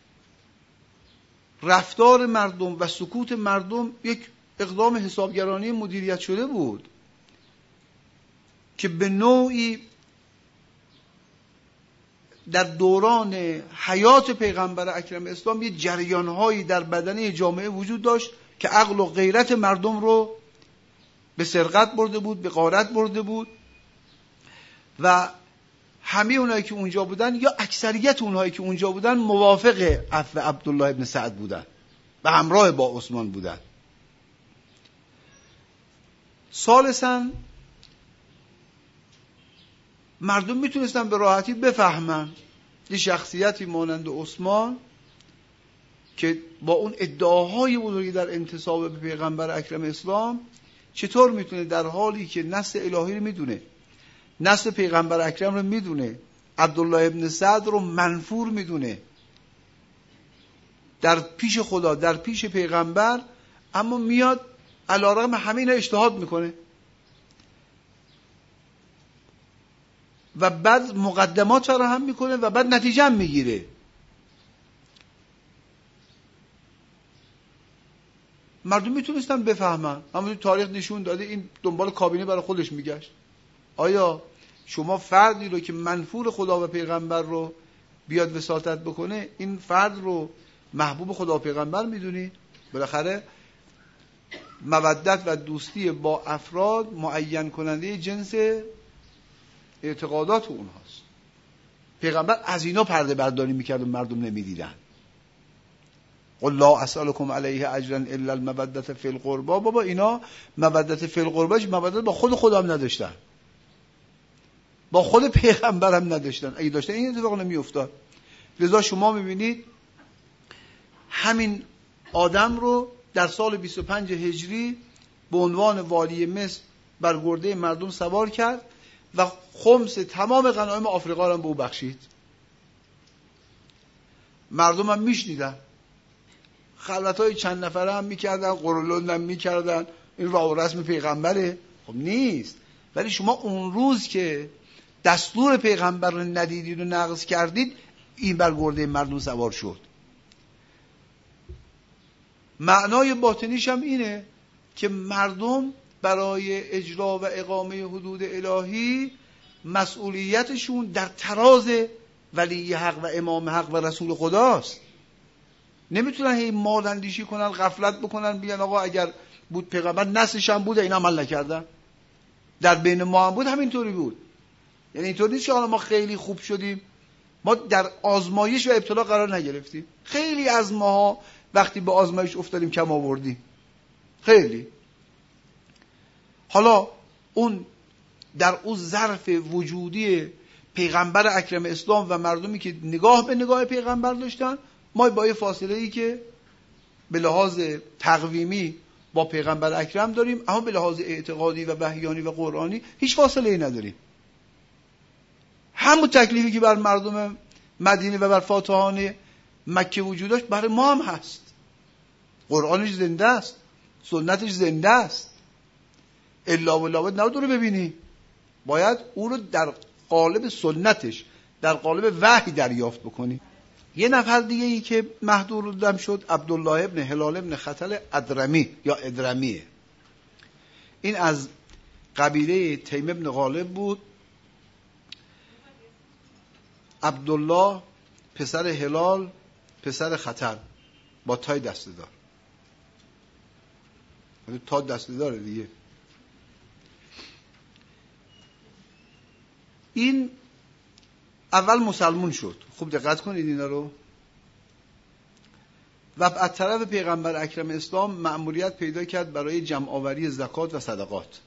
رفتار مردم و سکوت مردم یک اقدام حسابگرانی مدیریت شده بود که به نوعی در دوران حیات پیغمبر اکرم اسلام یه جریان‌هایی در بدنه جامعه وجود داشت که عقل و غیرت مردم رو به سرقت برده بود، به غارت برده بود و همه اونایی که اونجا بودن یا اکثریت اونهایی که اونجا بودن موافق عفو عبدالله ابن سعد بودن و همراه با عثمان بودن. ثالثاً مردم میتونستن به راحتی بفهمن یه شخصیتی مانند عثمان که با اون ادعاهای بزرگی در انتساب به پیغمبر اکرم اسلام چطور میتونه در حالی که نص الهی رو میدونه، نص پیغمبر اکرم رو میدونه، عبدالله ابن سعد رو منفور میدونه در پیش خدا، در پیش پیغمبر، اما میاد علیرغم همه اینا اجتهاد میکنه و بعد مقدمات فراهم میکنه و بعد نتیجه هم میگیره. مردم میتونستن بفهمن، اما تاریخ نشون داده این دنبال کابینه برای خودش میگشت. آیا شما فردی رو که منفور خدا و پیغمبر رو بیاد وساطت بکنه، این فرد رو محبوب خدا و پیغمبر میدونی؟ بالاخره مودت و دوستی با افراد معین کننده جنس اعتقادات اونهاست. پیغمبر از اینا پرده برداری میکرد و مردم نمیدیدن. قل لا اسألكم علیه اجرا الا المودة فی القربى. بابا اینا مودت فی القربى مودت با خود خودم نداشتن، با خود پیغمبرم نداشتن. اگه داشتن این اتفاق نمیافتاد. لذا شما میبینید همین آدم رو در سال بیست و پنج هجری به عنوان والی مصر بر گرده مردم سوار کرد و خمس تمام غنایم آفریقا رو به او بخشید. مردم هم میشنیدن، خلوت‌های چند نفره هم میکردن، قرولند هم میکردن، این راه و رسم پیغمبره. خب نیست. ولی شما اون روز که دستور پیغمبر رو ندیدید و نقض کردید، این بر گرده مردم سوار شد. معنای باطنیش هم اینه که مردم برای اجرا و اقامه حدود الهی مسئولیتشون در تراز ولی حق و امام حق و رسول خداست. نمیتونن هی مال اندیشی کنن، غفلت بکنن، بیان آقا اگر بود پیغمبر نسلش هم بود اینا عمل نکردن. در بین ما هم بود همینطوری بود. یعنی اینطور نیست که حالا ما خیلی خوب شدیم، ما در آزمایش و ابتلا قرار نگرفتیم. خیلی از ماها وقتی به آزمایش افتادیم کم آوردیم، خیلی. حالا اون در اون ظرف وجودی پیغمبر اکرم اسلام و مردمی که نگاه به نگاه پیغمبر داشتن، ما با یه فاصله ای که به لحاظ تقویمی با پیغمبر اکرم داریم، اما به لحاظ اعتقادی و وحیانی و قرآنی هیچ فاصله ای نداریم. همون تکلیفی که بر مردم مدینه و بر فاتحان مکه وجود داشت برای ما هم هست. قرآنش زنده است، سنتش زنده است. الا و لابد نباید رو ببینی، باید او رو در قالب سنتش، در قالب وحی دریافت بکنی. یه نفر دیگه ای که محضور دم شد عبدالله ابن هلال ابن خطل ادرمی یا ادرمیه. این از قبیله تیم ابن غالب بود. عبدالله پسر هلال پسر خطل با تای دسته دار، تا دسته داره دیگه. این اول مسلمون شد، خوب دقت کنید اینا رو، و از طرف پیغمبر اکرم اسلام مأموریت پیدا کرد برای جمع آوری زکات و صدقات.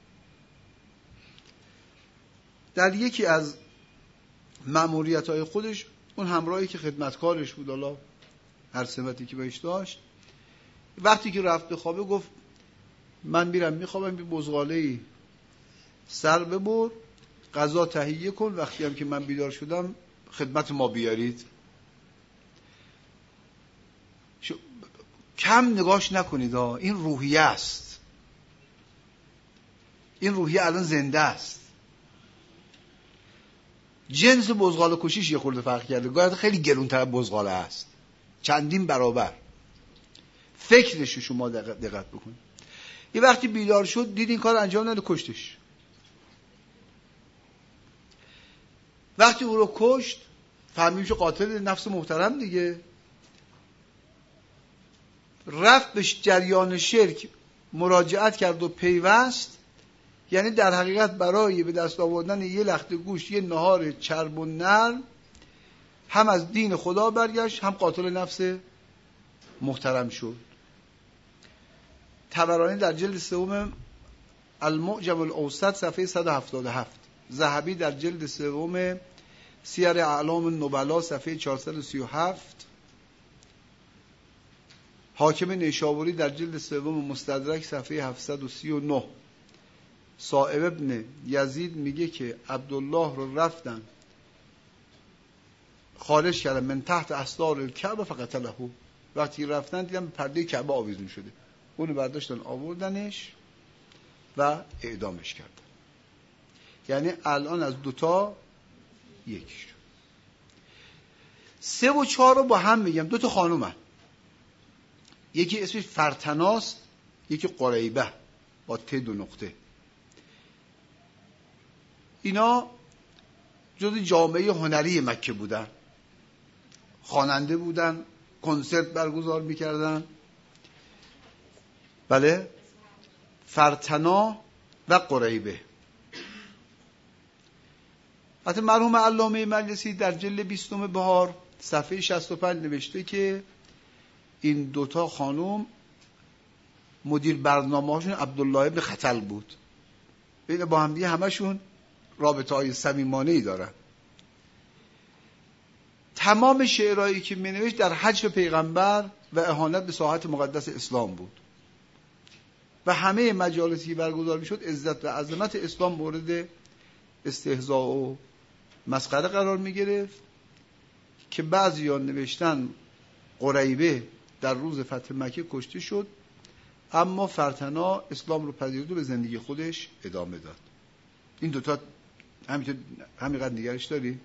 در یکی از مأموریت‌های خودش اون همراهی که خدمتکارش بود، حالا هر سمتی که بهش داشت، وقتی که رفت به خوابه گفت من میرم میخوابم، یه بزغاله‌ای سر ببر، غذا تهیه کن، وقتی هم که من بیدار شدم خدمت ما بیارید. شو... کم نگاش نکنید ها. این روحیه است، این روحیه الان زنده است. جنس بزغاله کشیش یه خورده فرق کرده، گاهی خیلی گرونتر بزغاله است، چندین برابر. فکرشو شما دقت, دقت بکنید. یه وقتی بیدار شد دید این کار انجام نده، کشتش. وقتی او رو کشت فهمیم که قاتل نفس محترم دیگه. رفت به جریان شرک مراجعت کرد و پیوست، یعنی در حقیقت برای به دست آوردن یه لخت گوشت، یه نهار چرب و نرم، هم از دین خدا برگشت، هم قاتل نفس محترم شد. طبرانی در جلد سوم المعجم الاوسط صفحه صد و هفتاد و هفت، ذهبی در جلد سوم سیر اعلام النبلا صفحه چهارصد و سی و هفت، حاکم نیشابوری در جلد سوم مستدرک صفحه هفتصد و سی و نه، صائب ابن یزید میگه که عبدالله رو رفتن خارج کردن من تحت استار الکعبه فقتله. وقتی رفتن دیدن به پرده کعبه آویزون شده، اونو برداشتن آوردنش و اعدامش کردن. یعنی الان از دوتا یکی شد. سه و چهار رو با هم میگم، دوتا خانومن، یکی اسمش فرتناست، یکی قریبه با ت دو نقطه. اینا جز جامعه هنری مکه بودن، خواننده بودن، کنسرت برگزار میکردن. بله، فرتنا و قریبه. حتی مرحوم علامه مجلسی در جلد بیستم بهار صفحه شصت و پنج نوشته که این دوتا خانم مدیر برنامه هاشون عبدالله ابن خطل بود. بین با هم دیگه همشون رابطه های صمیمانه‌ای دارن. تمام شعرهایی که می نوشت در حجب پیغمبر و اهانت به ساحت مقدس اسلام بود و همه مجالسی که برگزار می شد عزت و عظمت اسلام مورد استهزاء و مسخره قرار می گرفت که بعضی‌ها نوشتن قریبه در روز فتح مکه کشته شد، اما فرتنا اسلام رو پذیرفت و به زندگی خودش ادامه داد. این دوتا همینطور همینقدر نگرش داری؟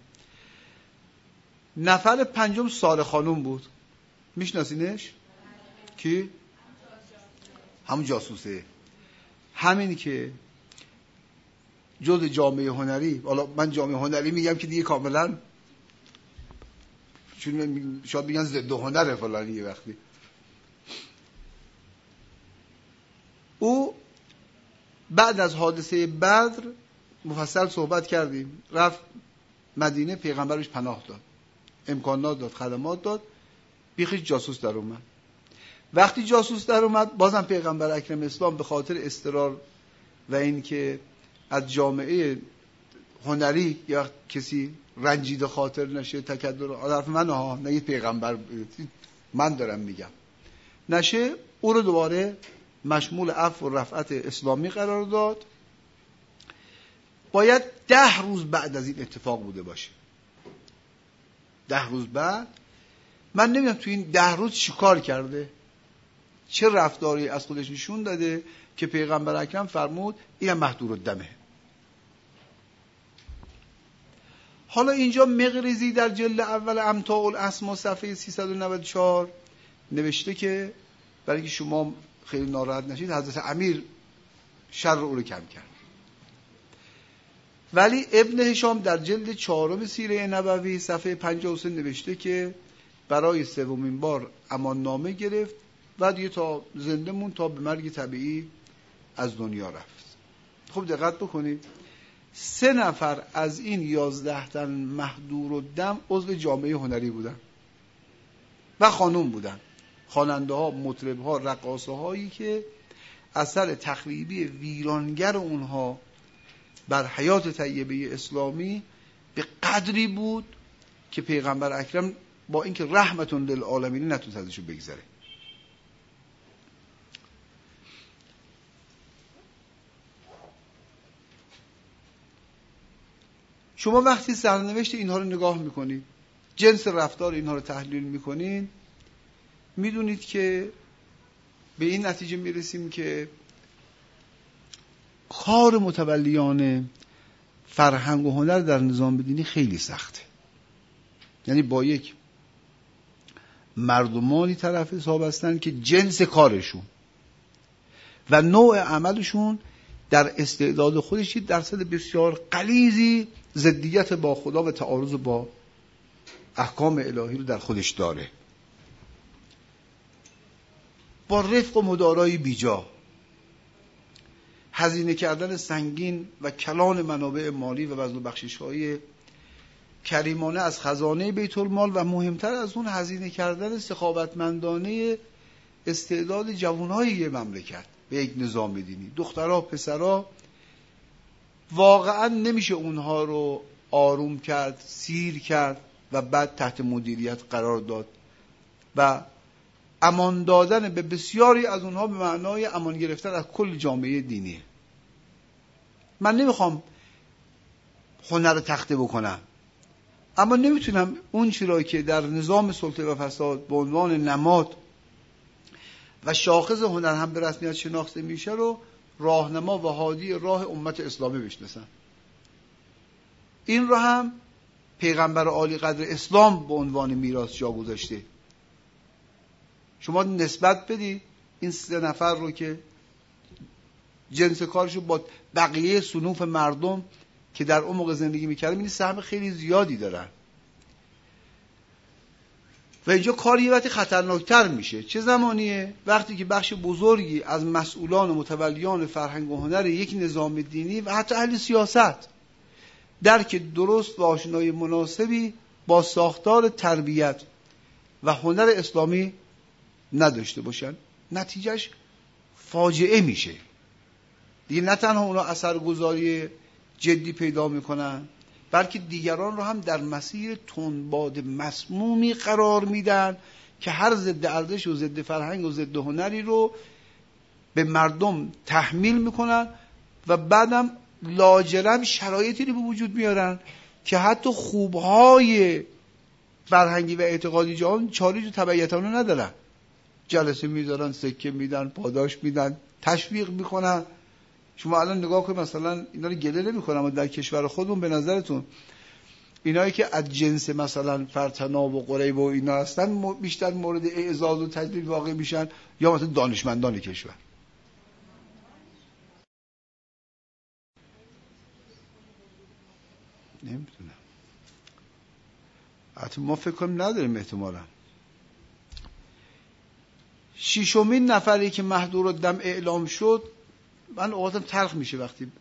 نفر پنجم ساره خانوم بود، میشناسینش؟ کی؟ همون جاسوسه، همین که جز جامعه هنری، حالا من جامعه هنری میگم که دیگه کاملا چون شاید بگن ضد هنره فلانی یه وقتی. او بعد از حادثه بدر مفصل صحبت کردیم، رفت مدینه، پیغمبرش پناه داد، امکانات داد، خدمات داد، بیخیش جاسوس در اومد. وقتی جاسوس در اومد بازم پیغمبر اکرم اسلام به خاطر اضطرار و این که از جامعه هنری یا کسی رنجیده خاطر نشه، تکدر حرف من ها نه پیغمبر من دارم میگم نشه، او رو دوباره مشمول عفو و رفعت اسلامی قرار داد. باید ده روز بعد از این اتفاق بوده باشه. ده روز بعد من نمیدونم تو این ده روز چی کار کرده، چه رفتاری از خودش نشون داده که پیغمبر اکرم فرمود اینم محضور الدمه. حالا اینجا مقریزی در جلد اول امتاع الاسما صفحه سیصد و نود و چهار نوشته که برای که شما خیلی ناراحت نشید حضرت امیر شر او رو کم کرد. ولی ابن هشام در جلد چهارم سیره نبوی صفحه پنجاه و سه نوشته که برای سومین بار امان نامه گرفت و دیگه تا زنده مون تا به مرگ طبیعی از دنیا رفت. خب دقت بکنید، سه نفر از این یازده تن محضور الدم عضو جامعه هنری بودن و خانوم بودن، خواننده ها، مطرب ها، رقاصه هایی که اثر تخریبی ویرانگر اونها بر حیات طیبه اسلامی به قدری بود که پیغمبر اکرم با اینکه رحمتون للعالمین نتونست ازشون بگذره. شما وقتی سرنوشت اینها رو نگاه میکنید، جنس رفتار اینها رو تحلیل میکنید، میدونید که به این نتیجه میرسیم که کار متولیان فرهنگ و هنر در نظام دینی خیلی سخته. یعنی با یک مردمانی طرف حساب هستن که جنس کارشون و نوع عملشون در استعداد خودش درصد بسیار غلیظی ضدیت با خدا و تعارض با احکام الهی رو در خودش داره. با رفق و مدارای بیجا، هزینه کردن سنگین و کلان منابع مالی و بذل و بخشش‌های کریمانه از خزانه بیت المال و مهمتر از اون هزینه کردن سخاوتمندانه استعداد جوانهای یه مملکت به یک نظام دینی. دخترها، پسرها، واقعا نمیشه اونها رو آروم کرد، سیر کرد و بعد تحت مدیریت قرار داد و امان دادن به بسیاری از اونها به معنای امان گرفتن از کل جامعه دینی. من نمیخوام هنر رو تخته بکنم، اما نمیتونم اون چیزی که در نظام سلطه و فساد به عنوان نماد و شاخص هنر هم به رسمیت شناخته میشه رو راهنما و هادی راه امت اسلامی بشناسم. این رو هم پیغمبر عالی قدر اسلام به عنوان میراث جا گذاشته. شما نسبت بدی این سه نفر رو که جنس کارشو با بقیه صنوف مردم که در اون موقع زندگی میکردن، این سهم خیلی زیادی دارن و اینجا کار یه وقتی خطرناکتر میشه. چه زمانیه؟ وقتی که بخش بزرگی از مسئولان و متولیان فرهنگ و هنر یک نظام دینی و حتی اهل سیاست درک درست و آشنایی مناسبی با ساختار تربیت و هنر اسلامی نداشته باشن، نتیجهش فاجعه میشه. دیگه نه تنها اونا اثرگذاری جدی پیدا میکنن، بلکه دیگران رو هم در مسیر تندباد مسمومی قرار میدن که هر ضد ارزش و ضد فرهنگ و ضد هنری رو به مردم تحمیل میکنن و بعدم لاجرم شرایطی رو به وجود میارن که حتی خوبهای فرهنگی و اعتقادی جهان چالیش و تبعیتانه ندارن. جلسه میذارن، سکه میدن، پاداش میدن، تشویق میکنن. شما الان نگاه کنید، مثلا اینا رو گله نمی‌کنم، اما در کشور خودمون به نظرتون اینایی که از جنس مثلا فرتناب و قریب و اینا هستن بیشتر مورد اعزاز و تجلیل واقع میشن یا مثلا دانشمندان کشور؟ نمیدونم، حتی ما فکر کنیم نداریم احتمالا. ششمین نفری که محظور الدم اعلام شد، من اوقاتم تلخ میشه وقتی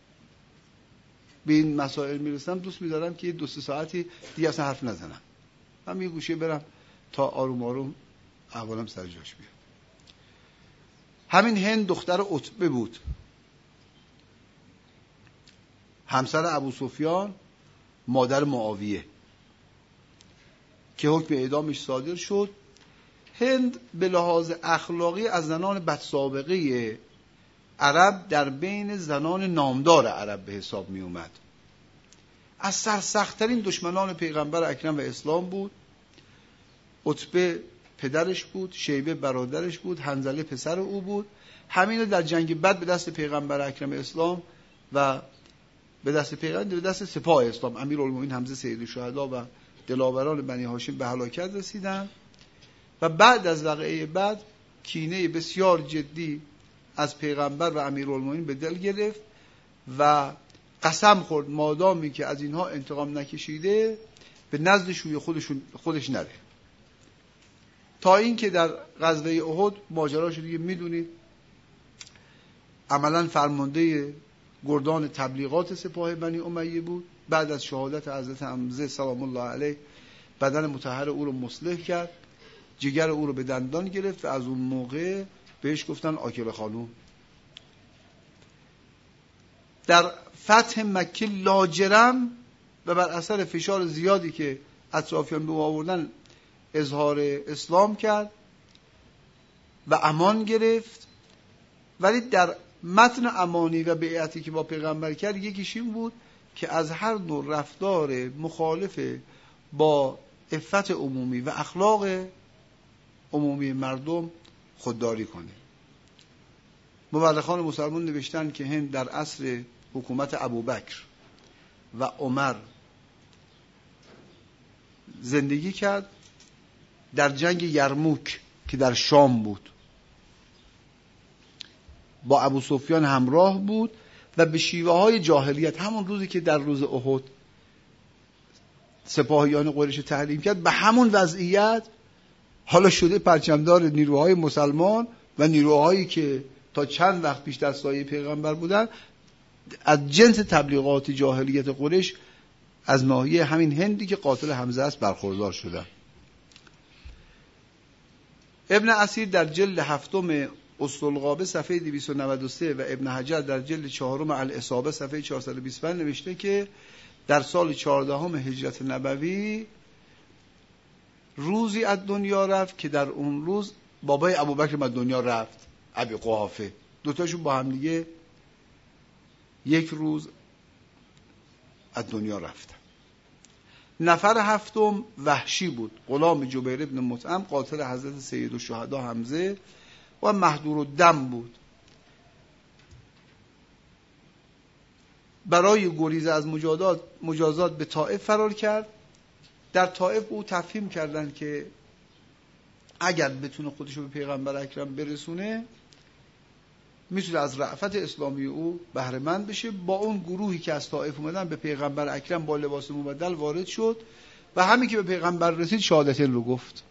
به این مسائل میرسم، دوست میدارم که دو سه ساعتی دیگه اصلا حرف نزنم، من یه گوشه برم تا آروم آروم احوالم سر جاش بیاد. همین هند دختر عتبه بود، همسر ابو سفیان، مادر معاویه، که حکم اعدامش صادر شد. هند به لحاظ اخلاقی از زنان بدسابقه عرب در بین زنان نامدار عرب به حساب می اومد. از سرسخت‌ترین دشمنان پیغمبر اکرم و اسلام بود. عتبه پدرش بود، شیبه برادرش بود، حنظله پسر او بود. همین در جنگ بدر به دست پیغمبر اکرم اسلام و به دست پیغمبر به دست سپاه اسلام امیرالمومنین حمزه سید الشهدا و دلاوران بنی هاشم به هلاکت رسیدند و بعد از واقعه بعد کینه بسیار جدی از پیغمبر و امیرالمومنین به دل گرفت و قسم خورد مادامی که از اینها انتقام نکشیده به نزد شوی خودشون خودش نره. تا این که در غزوه احد ماجراش دیگه میدونید، عملا فرمانده گردان تبلیغات سپاه بنی امیه بود. بعد از شهادت حضرت حمزه سلام الله علیه بدن مطهر او رو مصلح کرد، جگر او رو به دندان گرفت و از اون موقع بهش گفتن آکل خانوم. در فتح مکه لاجرم و بر اثر فشار زیادی که اطرافیان به او آوردن اظهار اسلام کرد و امان گرفت، ولی در متن امانی و بیعتی که با پیغمبر کرد یکیش این بود که از هر نوع رفتار مخالف با عفت عمومی و اخلاق عمومی مردم خودداری کنه. مورخان مسلمان نوشتن که هند در عصر حکومت ابوبکر و عمر زندگی کرد، در جنگ یرموک که در شام بود با ابو سفیان همراه بود و به شیوه های جاهلیت، همون روزی که در روز احد سپاهیان قریش تحریم کرد، به همون وضعیت حالا شده پرچمدار نیروهای مسلمان و نیروهایی که تا چند وقت پیش در سایه پیغمبر بودن، از جنس تبلیغات جاهلیت قریش از ناحیه همین هندی که قاتل حمزه است برخوردار شدن. ابن اسیر در جلد هفتم اسطلغابه صفحه دویست و نود و سه و ابن حجر در جلد چهارم الاصابه صفحه چهارصد و بیست و پنج نوشته که در سال چهاردهم هجرت نبوی روزی از دنیا رفت که در اون روز بابای ابوبکر از دنیا رفت، ابی قحافه. دوتاشون با هم دیگه یک روز از دنیا رفتن. نفر هفتم وحشی بود، غلام جبیر ابن مطعم، قاتل حضرت سید الشهدا حمزه و محضور الدم بود. برای گریز از مجازات مجازات به طائف فرار کرد. در طائف او تفهیم کردن که اگر بتونه خودشو به پیغمبر اکرم برسونه میتونه از رأفت اسلامی او بهره مند بشه. با اون گروهی که از طائف اومدن به پیغمبر اکرم با لباس مبدل وارد شد و همین که به پیغمبر رسید شهادتین رو گفت.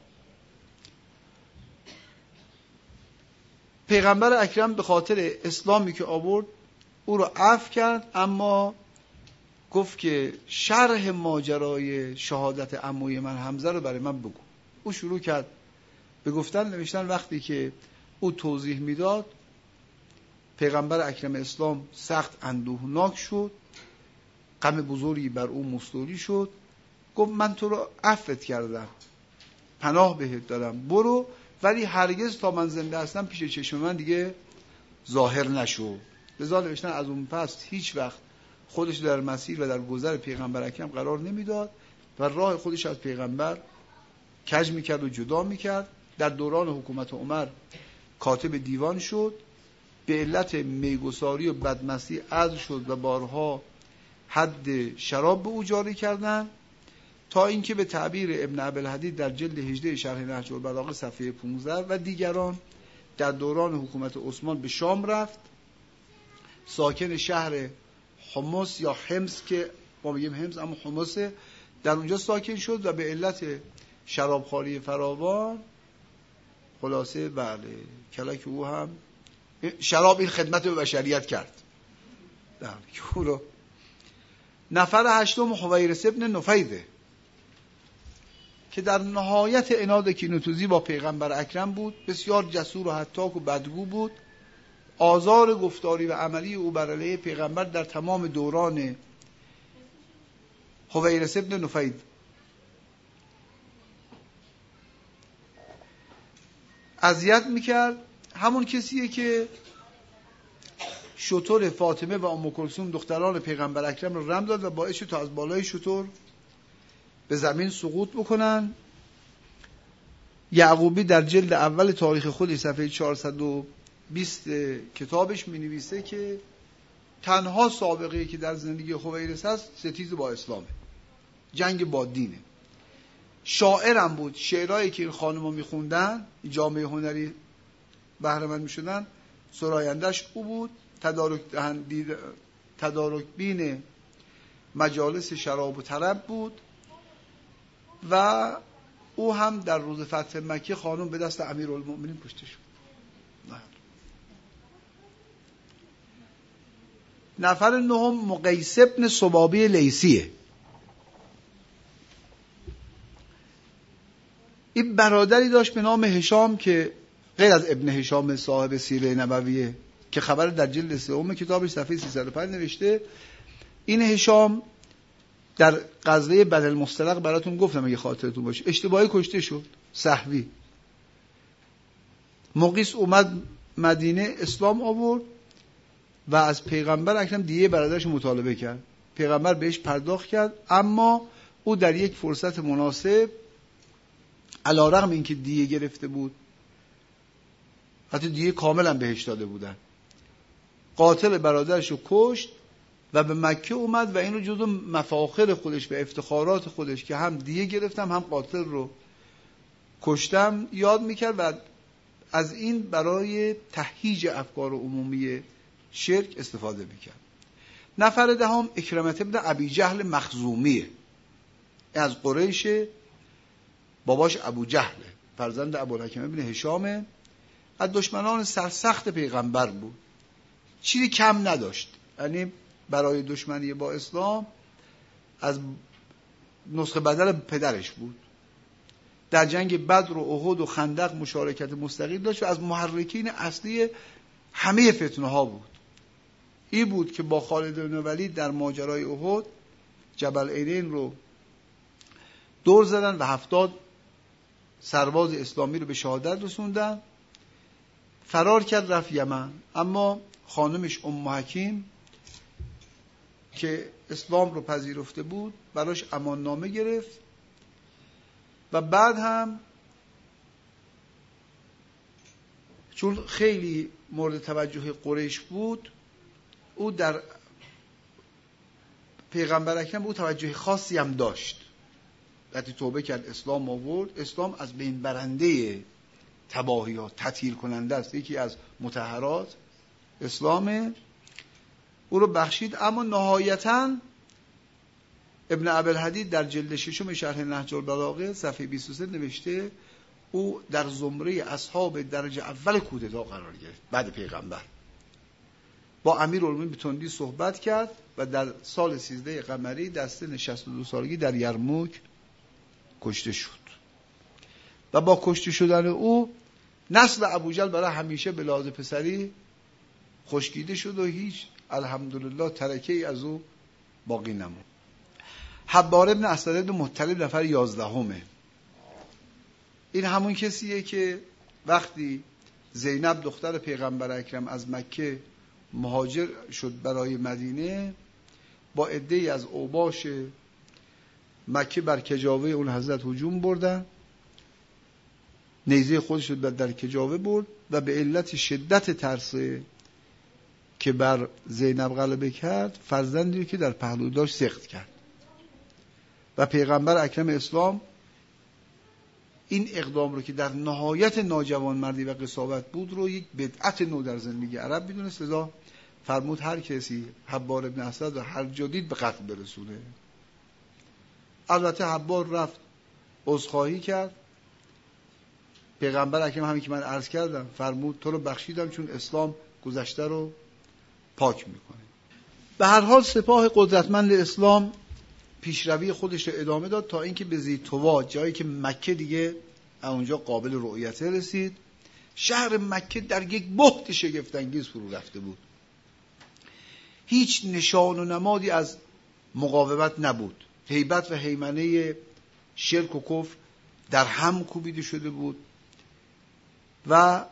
پیغمبر اکرم به خاطر اسلامی که آورد او رو عفو کرد، اما گفت که شرح ماجرای شهادت عموی من حمزه رو برای من بگو. او شروع کرد به گفتن نوشتن. وقتی که او توضیح میداد پیغمبر اکرم اسلام سخت اندوهناک شد، غم بزرگی بر او مستولی شد. گفت من تو رو عفوت کردم، پناه بهت دارم، برو، ولی هرگز تا من زنده هستم پیش چشم من دیگه ظاهر نشو. لذا نوشتن از اون پس هیچ وقت خودش در مسیر و در گذر پیغمبر اکرم قرار نمیداد و راه خودش از پیغمبر کج میکرد و جدا میکرد. در دوران حکومت عمر کاتب دیوان شد، به علت میگساری و بدمستی عزل شد و بارها حد شراب به او جاری کردند، تا اینکه به تعبیر ابن ابوالحدید در جلد هجده شرح نهج البلاغه صفحه پانزده و دیگران در دوران حکومت عثمان به شام رفت. ساکن شهر حمص یا حمص که ما بگیم حمص اما حمص، در اونجا ساکن شد و به علت شرابخواری فراوان خلاصه بله کلک او هم شراب این خدمت به بشریت کرد. در نفر هشتم حویرث ابن نفیده که در نهایت عناد کینه‌توزی با پیغمبر اکرم بود، بسیار جسور و هتاک و بدگو بود. آزار گفتاری و عملی او بر علیه پیغمبر در تمام دوران حویرث ابن نفید. اذیت میکرد. همون کسیه که شتر فاطمه و ام کلثوم دختران پیغمبر اکرم رو رم داد و باعث شد تا از بالای شتر به زمین سقوط بکنن. یعقوبی در جلد اول تاریخ خودی صفحه چهارصد و بیست کتابش می نویسه که تنها سابقه‌ای که در زندگی حویرث هست ستیز با اسلامه، جنگ با دینه. شاعرم بود، شعرهایی که این خانم‌ها می‌خوندن جامعه هنری بهره مند می‌شدن سرایندش او بود. تدارک دهنده تدارک بین مجالس شراب و طرب بود و او هم در روز فتح مکه خانم به دست امیرالمؤمنین کشته شد. نفر نهم مقیس ابن سبابی لیثیه. این برادری داشت به نام هشام که غیر از ابن هشام صاحب سیره نبویه که خبر در جلد سوم کتابش صفحه سیصد و پنج نوشته. این هشام در غزوه بنی المصطلق براتون گفتم اگه خاطرتون باشه، اشتباهی کشته شد، سهوی. مقیس اومد مدینه، اسلام آورد و از پیغمبر اکرم دیه برادرش مطالبه کرد. پیغمبر بهش پرداخت کرد، اما او در یک فرصت مناسب علیرغم اینکه دیه گرفته بود، حتی دیه کاملا بهش داده بودن، قاتل برادرش رو کشت و به مکه اومد و این رو جزو مفاخر خودش و افتخارات خودش که هم دیه گرفتم هم قاتل رو کشتم یاد میکرد و از این برای تهییج افکار عمومی شرک استفاده میکرد. نفر دهم اکرمه ابن ابی جهل مخزومیه. از قریش، باباش ابو جهله، فرزند ابوالحکم ابن هشامه، از دشمنان سرسخت پیغمبر بود، چیزی کم نداشت. یعنی برای دشمنی با اسلام از نسخه بدل پدرش بود. در جنگ بدر و احد و خندق مشارکت مستقیم داشت و از محرکین اصلی همه فتنه ها بود. این بود که با خالد بن ولید در ماجرای احد جبل عینین رو دور زدن و هفتاد سرباز اسلامی رو به شهادت رسوندن. فرار کرد رفت یمن، اما خانمش ام حکیم که اسلام رو پذیرفته بود براش امان نامه گرفت و بعد هم چون خیلی مورد توجه قریش بود، او در پیغمبر اکرم به او توجه خاصی هم داشت. وقتی توبه کرد اسلام آورد، اسلام از بین برنده تباهیات، تطهیر کننده است، یکی از مطهرات اسلامه، او رو بخشید. اما نهایتاً ابن ابوالحدید در جلد ششم شرح نهج البلاغه صفحه بیست و سه نوشته او در زمره اصحاب درجه اول کودتا قرار گرفت. بعد پیغمبر با امیرالمومنین به تندی صحبت کرد و در سال سیزده قمری در سن شصت و دو سالگی در یرموک کشته شد. و با کشته شدن او نسل ابوجهل برای همیشه به لحاظ پسری خشکیده شد و هیچ الحمدلله ترکه ای از او باقی نموند. حبار ابن اسد بن مطلب نفر یازدهمه. این همون کسیه که وقتی زینب دختر پیغمبر اکرم از مکه مهاجر شد برای مدینه، با عده‌ای از اوباش مکه بر کجاوه اون حضرت هجوم بردن، نیزه خودش رو در کجاوه برد و به علت شدت ترس که بر زینب غلبه کرد، فرزندی که در پهلو داشت سقط کرد و پیغمبر اکرم اسلام این اقدام رو که در نهایت ناجوانمردی و قساوت بود رو یک بدعت نو در زندگی عرب میدونست، لذا فرمود هر کسی حبار ابن اسد و هر جدید به قتل برسونه. البته حبار رفت عذرخواهی کرد. پیغمبر اکرم همین که من عرض کردم فرمود تو رو بخشیدم چون اسلام گذشته رو پاک میکنه. به هر حال سپاه قدرتمند اسلام پیشروی خودش رو ادامه داد تا اینکه به ذی‌طوا، جایی که مکه دیگه اونجا قابل رؤیته رسید، شهر مکه در یک بحت شگفت‌انگیز فرو رفته بود. هیچ نشان و نمادی از مقاومت نبود. هیبت و هیمنه شرک و کفر در هم کوبیده شده بود و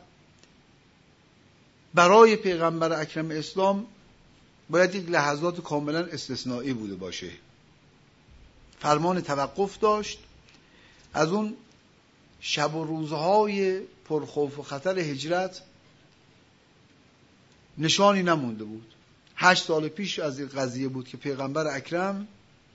برای پیغمبر اکرم اسلام باید یک لحظات کاملا استثنایی بوده باشه. فرمان توقف داشت. از اون شب و روزهای پرخوف و خطر هجرت نشانی نمونده بود. هشت سال پیش از این قضیه بود که پیغمبر اکرم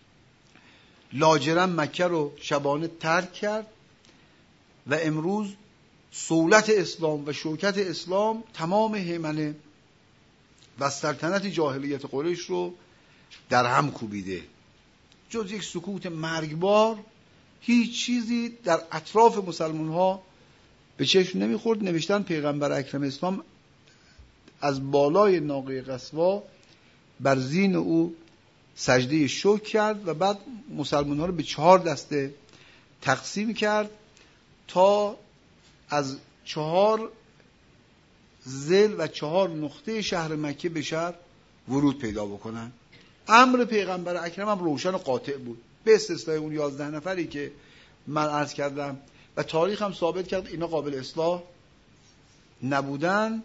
لاجرم مکه رو شبانه ترک کرد و امروز سولت اسلام و شوکت اسلام تمام هیمنه و سلطنت جاهلیت قریش رو در هم کوبیده. جز یک سکوت مرگبار هیچ چیزی در اطراف مسلمان ها به چشم نمیخورد. نوشتن پیغمبر اکرم اسلام از بالای ناقه قصوا بر زین او سجده شکر کرد و بعد مسلمان ها رو به چهار دسته تقسیم کرد تا از چهار ذیل و چهار نقطه شهر مکه به شهر ورود پیدا بکنن. امر پیغمبر اکرم هم روشن و قاطع بود، به استثنای اون یازده نفری که من عرض کردم و تاریخ هم ثابت کرد اینا قابل اصلاح نبودن.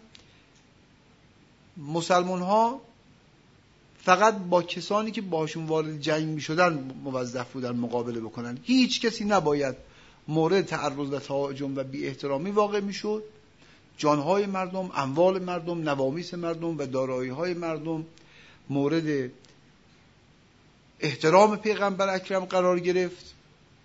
مسلمان ها فقط با کسانی که باشون وارد جنگ می شدن موظف بودن مقابله بکنن. هیچ کسی نباید مورد تعرض و تهاجم و بی احترامی واقع می شد. جانهای مردم، اموال مردم، نوامیس مردم و دارایی‌های مردم مورد احترام پیغمبر اکرم قرار گرفت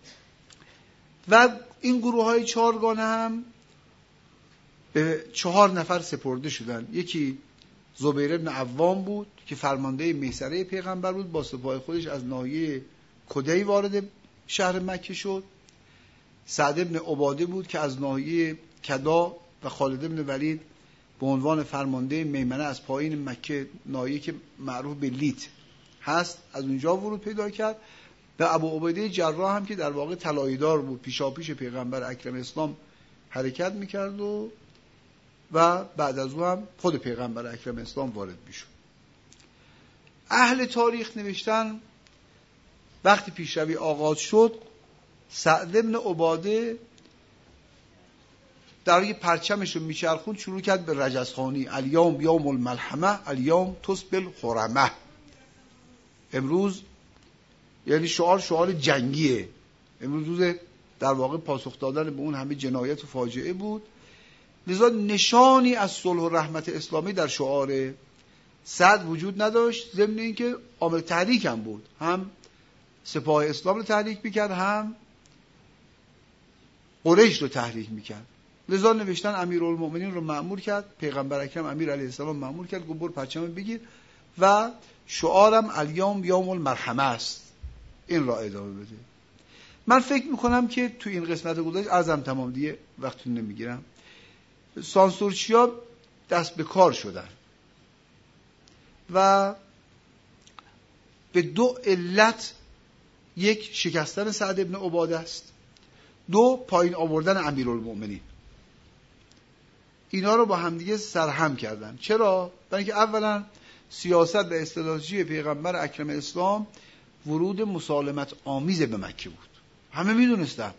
و این گروه های چهارگانه هم به چهار نفر سپرده شدن. یکی زبیر ابن عوام بود که فرمانده میسره پیغمبر بود، با سپاه خودش از ناحیه کدی وارد شهر مکه شد. سعد ابن عباده بود که از ناحیه کدا و خالد ابن ولید به عنوان فرمانده میمنه از پایین مکه، ناحیه که معروف به لیت هست، از اونجا ورود پیدا کرد. و ابو عبیده جراح هم که در واقع طلایه‌دار بود، پیشاپیش پیغمبر اکرم اسلام حرکت میکرد و و بعد از او هم خود پیغمبر اکرم اسلام وارد میشد. اهل تاریخ نوشتن وقتی پیشروی آغاز شد، سعد ابن عباده در یه پرچمش رو میچرخون، شروع کرد به رجزخوانی. الیوم یوم الملحمه الیوم تسبل خرمه. امروز یعنی شعار شعار جنگیه، امروز روز در واقع پاسخ دادن به اون همه جنایت و فاجعه بود. لذا نشانی از صلح و رحمت اسلامی در شعار سعد وجود نداشت، ضمن اینکه عامل تحریک هم بود، هم سپاه اسلام رو تحریک میکرد، هم قریش رو تحریک میکرد. لذا نوشتن امیرالمومنین رو مأمور کرد، پیغمبر اکرم امیر علیه السلام مأمور کرد گفت برو پرچم بگیر و شعارم الیوم یوم المرحمه است، این را ادامه بده. من فکر میکنم که تو این قسمت گذشته عرضم تمام دیگه وقتتون نمیگیرم، سانسورچیا دست به کار شدن و به دو علت، یک شکستن سعد ابن عباده است، دو پایین آوردن امیرالمومنین. اینا رو با همدیگه سرهم کردن. چرا؟ برای اینکه اولا سیاست و استراتژی پیغمبر اکرم اسلام ورود مسالمت آمیز به مکه بود. همه میدونستن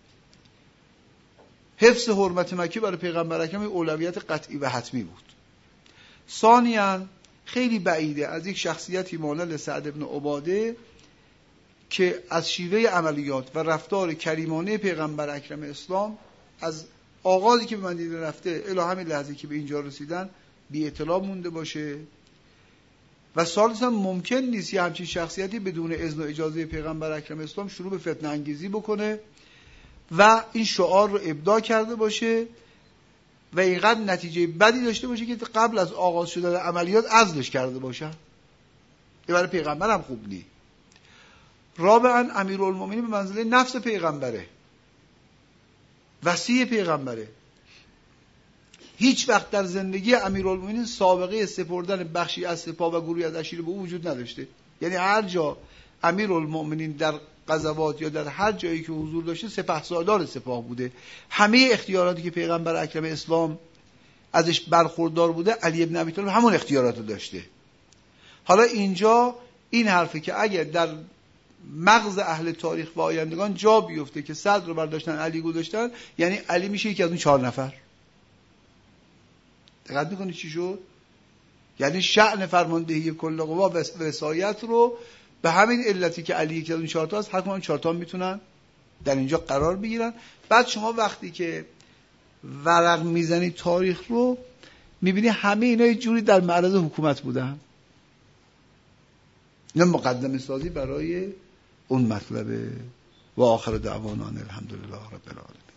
حفظ حرمت مکه برای پیغمبر اکرم اولویت قطعی و حتمی بود. ثانیاً خیلی بعیده از یک شخصیتی مانند سعد ابن عباده که از شیوه عملیات و رفتار کریمانه پیغمبر اکرم اسلام از آغازی که به مدینه رفته الی همین لحظه که به اینجا رسیدن بی اطلاع مونده باشه. و ثالثاً ممکن نیست یه همچین شخصیتی بدون اذن و اجازه پیغمبر اکرم اسلام شروع به فتنه انگیزی بکنه و این شعار رو ابداع کرده باشه و اینقدر نتیجه بدی داشته باشه که قبل از آغاز شدن عملیات عزلش کرده باشه. این برای پیغمبر هم خوب نیست. رابعاً امیرالمومنین به منزله نفس پیغمبره، وصی پیغمبره. هیچ وقت در زندگی امیرالمومنین سابقه سپردن بخشی از سپاه و گروهی از عشیره به او وجود نداشته. یعنی هر جا امیرالمومنین در غزوات یا در هر جایی که حضور داشته سپهسالار سپاه بوده. همه اختیاراتی که پیغمبر اکرم اسلام ازش برخوردار بوده علی ابن ابی طالب همون اختیارات رو داشته. حالا اینجا این حرفه که اگر در مغز اهل تاریخ و آیندگان جا بیفته که صدر رو برداشتن علی گذاشتن، یعنی علی میشه یکی از اون چهار نفر. دقت میکنی چی شد؟ یعنی شأن فرماندهی کل قوا و وصایت رو به همین علتی که علی یکی از اون چهار تا است، حتما چهار تا میتونن در اینجا قرار بگیرن. بعد شما وقتی که ورق میزنی تاریخ رو میبینی همه اینا یه جوری در معرض حکومت بودن. اینا مقدمه سازی برای اون مطلبه. و آخر دعوانا الحمدلله رب العالمین.